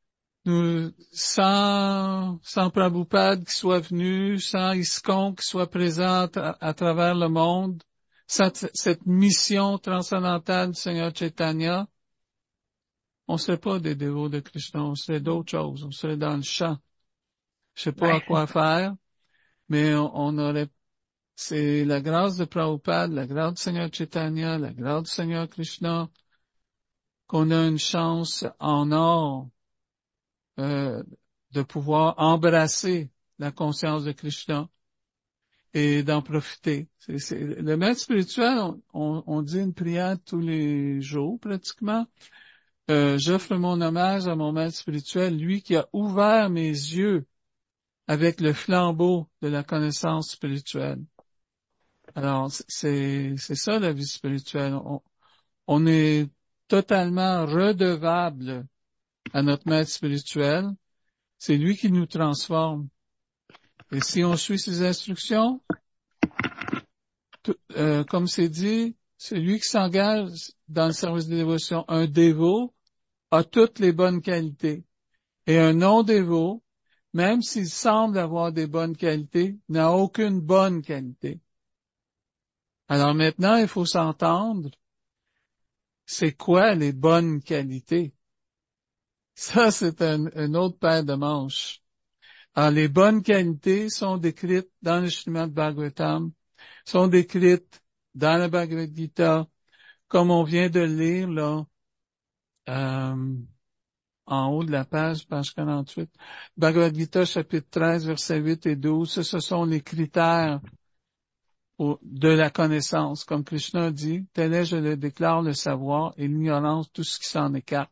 S1: nous, sans, sans Prabhupada qui soit venu, sans ISKCON qui soit présent à, à travers le monde, cette, cette mission transcendantale du Seigneur Chaitanya, on serait pas des dévots de Krishna, on serait d'autres choses, on serait dans le champ. Je sais pas
S2: Ouais.
S1: à quoi faire, mais on, on aurait, c'est la grâce de Prabhupada, la grâce du Seigneur Chaitanya, la grâce du Seigneur Krishna, qu'on a une chance en or euh, de pouvoir embrasser la conscience de Krishna et d'en profiter. C'est, c'est, le maître spirituel, on, on, on dit une prière tous les jours pratiquement. Euh, j'offre mon hommage à mon maître spirituel, lui qui a ouvert mes yeux avec le flambeau de la connaissance spirituelle. Alors, c'est, c'est ça la vie spirituelle. On, on est totalement redevable à notre maître spirituel. C'est lui qui nous transforme. Et si on suit ses instructions, tout, euh, comme c'est dit, c'est lui qui s'engage dans le service de dévotion. Un dévot a toutes les bonnes qualités. Et un non-dévot, même s'il semble avoir des bonnes qualités, n'a aucune bonne qualité. Alors maintenant, il faut s'entendre. C'est quoi les bonnes qualités? Ça, c'est un, un autre paire de manches. Alors, les bonnes qualités sont décrites dans le Srimad Bhagavatam, sont décrites dans la Bhagavad Gita, comme on vient de le lire là, euh, en haut de la page, page quarante-huit. Bhagavad Gita, chapitre treize, versets huit et douze, ce, ce sont les critères au, de la connaissance. Comme Krishna dit, tel est, je le déclare, le savoir et l'ignorance, tout ce qui s'en écarte.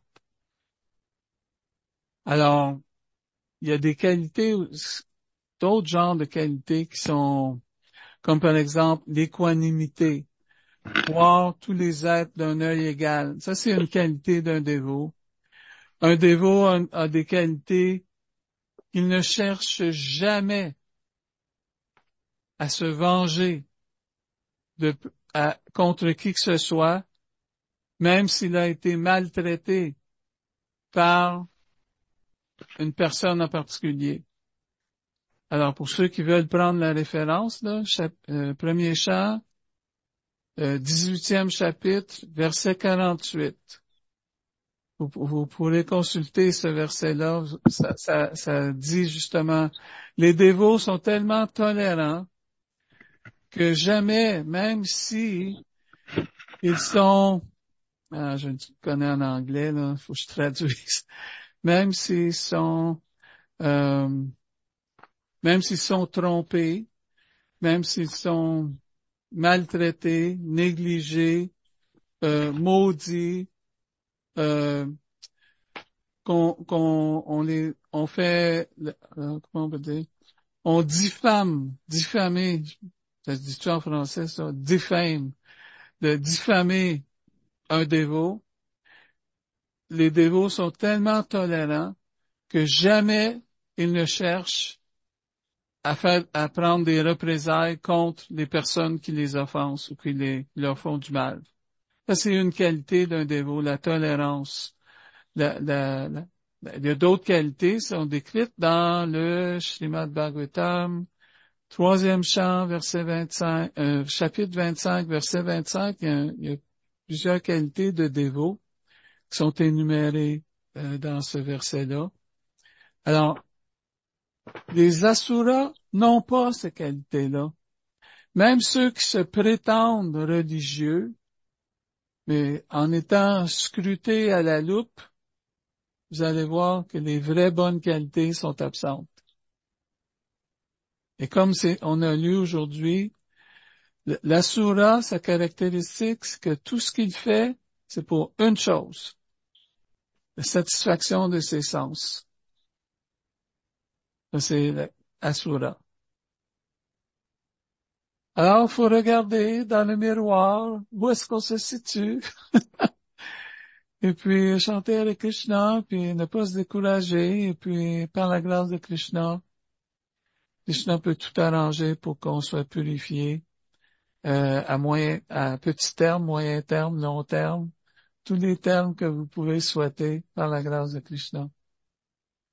S1: Alors, il y a des qualités, d'autres genres de qualités qui sont, comme par exemple l'équanimité, voir tous les êtres d'un œil égal. Ça, c'est une qualité d'un dévot. Un dévot a, a des qualités qu'il ne cherche jamais à se venger de, à, contre qui que ce soit, même s'il a été maltraité par une personne en particulier. Alors, pour ceux qui veulent prendre la référence, là, chap, euh, premier chant, euh, dix-huitième chapitre, verset quarante-huit. Vous, vous pourrez consulter ce verset-là. Ça, ça, ça dit justement, les dévots sont tellement tolérants que jamais, même si ils sont, ah, je connais en anglais, là, faut que je traduise, même s'ils sont, euh, même s'ils sont trompés, même s'ils sont maltraités, négligés, euh, maudits, euh, qu'on, qu'on, on les, on fait, euh, comment on peut dire, on diffame, diffamer, ça se dit-tu en français, ça, diffame, de diffamer un dévot. Les dévots sont tellement tolérants que jamais ils ne cherchent à faire, à prendre des représailles contre les personnes qui les offensent ou qui les, leur font du mal. Ça, c'est une qualité d'un dévot, la tolérance. La, la, la, il y a d'autres qualités qui sont décrites dans le Srimad Bhagavatam, troisième chant, verset vingt-cinq, euh, chapitre vingt-cinq, verset vingt-cinq, il y a, il y a plusieurs qualités de dévots qui sont énumérées euh, dans ce verset-là. Alors, les asuras n'ont pas ces qualités-là. Même ceux qui se prétendent religieux, mais en étant scrutés à la loupe, vous allez voir que les vraies bonnes qualités sont absentes. Et comme c'est, on a lu aujourd'hui, l'asura, sa caractéristique, c'est que tout ce qu'il fait, c'est pour une chose, la satisfaction de ses sens. Ça, c'est l'asura. Alors, il faut regarder dans le miroir où est-ce qu'on se situe. Et puis, chanter avec Krishna, puis ne pas se décourager, et puis, par la grâce de Krishna, Krishna peut tout arranger pour qu'on soit purifié, euh, à moyen, à petit terme, moyen terme, long terme, tous les termes que vous pouvez souhaiter par la grâce de Krishna.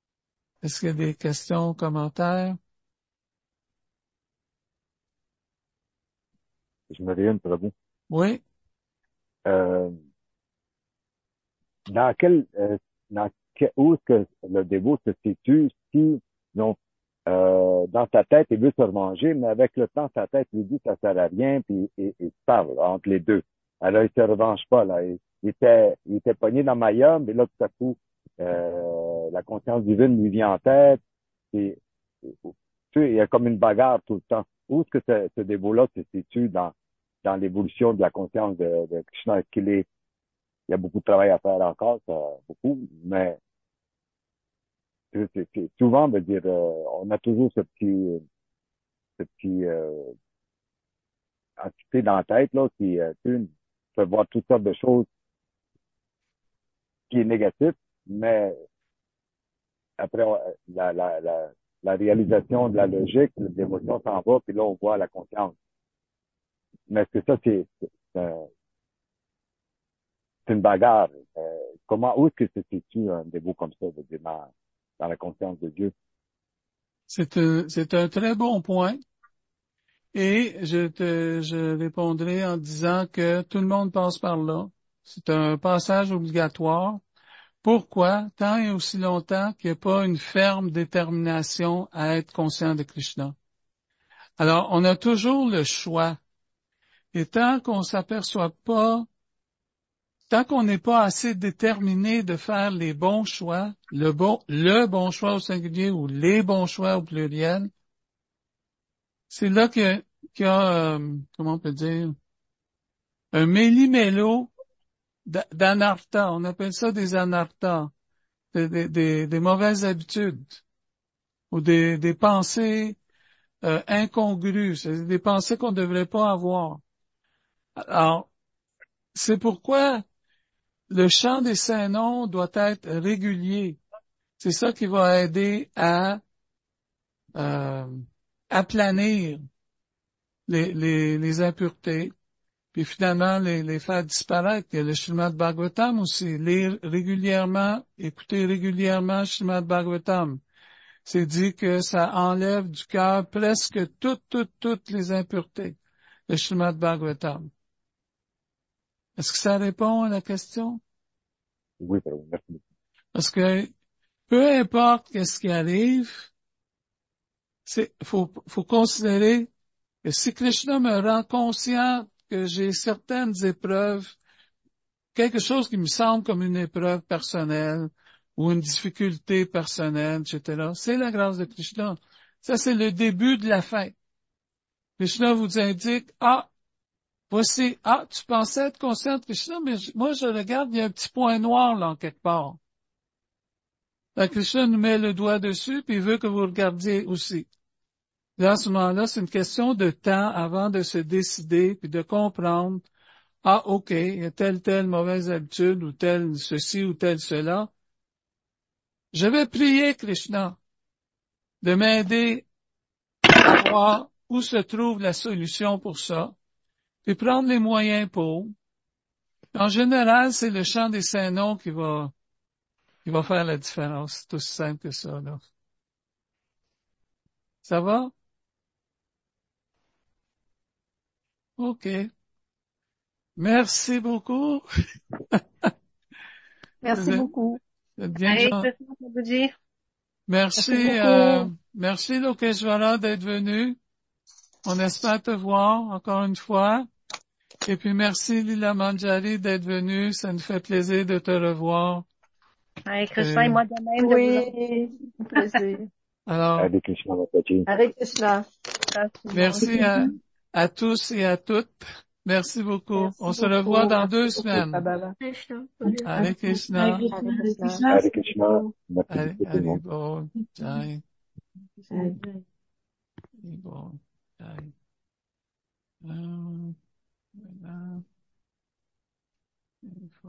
S1: Est-ce qu'il y a des questions, commentaires?
S6: Je me réunis pour vous.
S1: Oui.
S6: Euh, dans quel, euh, dans quel, où est-ce que le dévot se situe si, donc, euh, dans sa tête, il veut se revenger, mais avec le temps, sa tête lui dit que ça sert à rien, puis il, il se parle là, entre les deux. Alors, il se revanche pas, là. Il, il était, il était pogné dans Maya, mais là, tout à coup, euh, la conscience divine lui vient en tête, et, et- tu sais, il y a comme une bagarre tout le temps. Où est-ce que ce, ce dévot-là se situe dans, dans l'évolution de la conscience de, de Krishna? Est-ce qu'il est, il y a beaucoup de travail à faire encore, ça, beaucoup, mais c'est, c'est- c'est- souvent, veut dire, euh, on a toujours ce petit, ce petit euh, entité dans la tête là qui euh, tu sais, peut voir toutes sortes de choses qui est négatif, mais après on- la, la, la, la réalisation de la logique, l'émotion s'en va, puis là on voit la conscience. Mais c'est ça, c'est c'est, euh, c'est une bagarre. Euh, comment, où est-ce que se situe un dévot comme ça, veut dire, dans, dans la conscience de Dieu?
S1: C'est un, c'est un très bon point. Et je te, je répondrai en disant que tout le monde passe par là. C'est un passage obligatoire. Pourquoi? Tant et aussi longtemps qu'il n'y a pas une ferme détermination à être conscient de Krishna. Alors, on a toujours le choix. Et tant qu'on s'aperçoit pas, tant qu'on n'est pas assez déterminé de faire les bons choix, le bon, le bon choix au singulier ou les bons choix au pluriel, c'est là qu'il y a, qu'il y a euh, comment on peut dire, un méli-mélo d'a- d'anartha. On appelle ça des anarthas, des, des, des, des mauvaises habitudes ou des, des pensées euh, incongrues, c'est des pensées qu'on ne devrait pas avoir. Alors, c'est pourquoi le chant des saints noms doit être régulier. C'est ça qui va aider à euh, aplanir les, les, les impuretés, puis finalement les, les faire disparaître. Il y a le Srimad Bhagavatam aussi. Lire régulièrement, écouter régulièrement Srimad Bhagavatam. C'est dit que ça enlève du cœur presque toutes, toutes, toutes les impuretés. Le Srimad Bhagavatam. Est-ce que ça répond à la question?
S6: Oui, Prabhu, merci beaucoup.
S1: Parce que peu importe qu'est-ce qui arrive, c'est, faut, faut considérer que si Krishna me rend conscient que j'ai certaines épreuves, quelque chose qui me semble comme une épreuve personnelle ou une difficulté personnelle, et cetera, c'est la grâce de Krishna. Ça, c'est le début de la fin. Krishna vous indique, ah, voici, ah, tu pensais être conscient de Krishna, mais je- moi, je regarde, il y a un petit point noir là, en quelque part. Là, Krishna nous met le doigt dessus, puis il veut que vous regardiez aussi. Et à ce moment-là, c'est une question de temps avant de se décider, puis de comprendre, ah, OK, il y a telle, telle mauvaise habitude, ou tel ceci, ou tel cela. Je vais prier Krishna de m'aider à voir où se trouve la solution pour ça, puis prendre les moyens pour. En général, c'est le chant des saints noms qui va, qui va faire la différence. C'est aussi simple que ça, là. Ça va? OK. Merci beaucoup.
S5: Merci
S1: Vous êtes,
S5: beaucoup.
S1: vous êtes bien
S2: Hare
S1: gens.
S2: Krishna, Prabhuji.
S1: Merci,
S5: Merci
S1: euh,
S5: beaucoup.
S1: merci Lokeshwara d'être venu. On espère te voir encore une fois. Et puis merci Lila Manjari d'être venue. Ça nous fait plaisir de te revoir.
S2: Hare Krishna, et
S1: Euh,
S2: moi de même de
S5: Oui, un plaisir.
S1: alors,
S6: Hare Krishna, Mataji.
S5: Hare Krishna.
S2: vous.
S1: merci à, à tous et à toutes. Merci beaucoup.
S5: Merci
S1: On se
S5: beaucoup.
S1: revoit dans
S5: Merci
S1: deux
S5: beaucoup,
S1: semaines.
S5: Baba.
S3: Krishna.
S1: Hare
S4: Hare
S1: Krishna.
S4: Krishna,
S5: Hare
S4: Hare
S5: Krishna.
S4: Krishna.
S6: Hare Krishna. Merci
S1: Hare,
S6: beaucoup tout le monde.
S1: Hare Bol. Jai.
S4: Hare
S1: Hare Bol.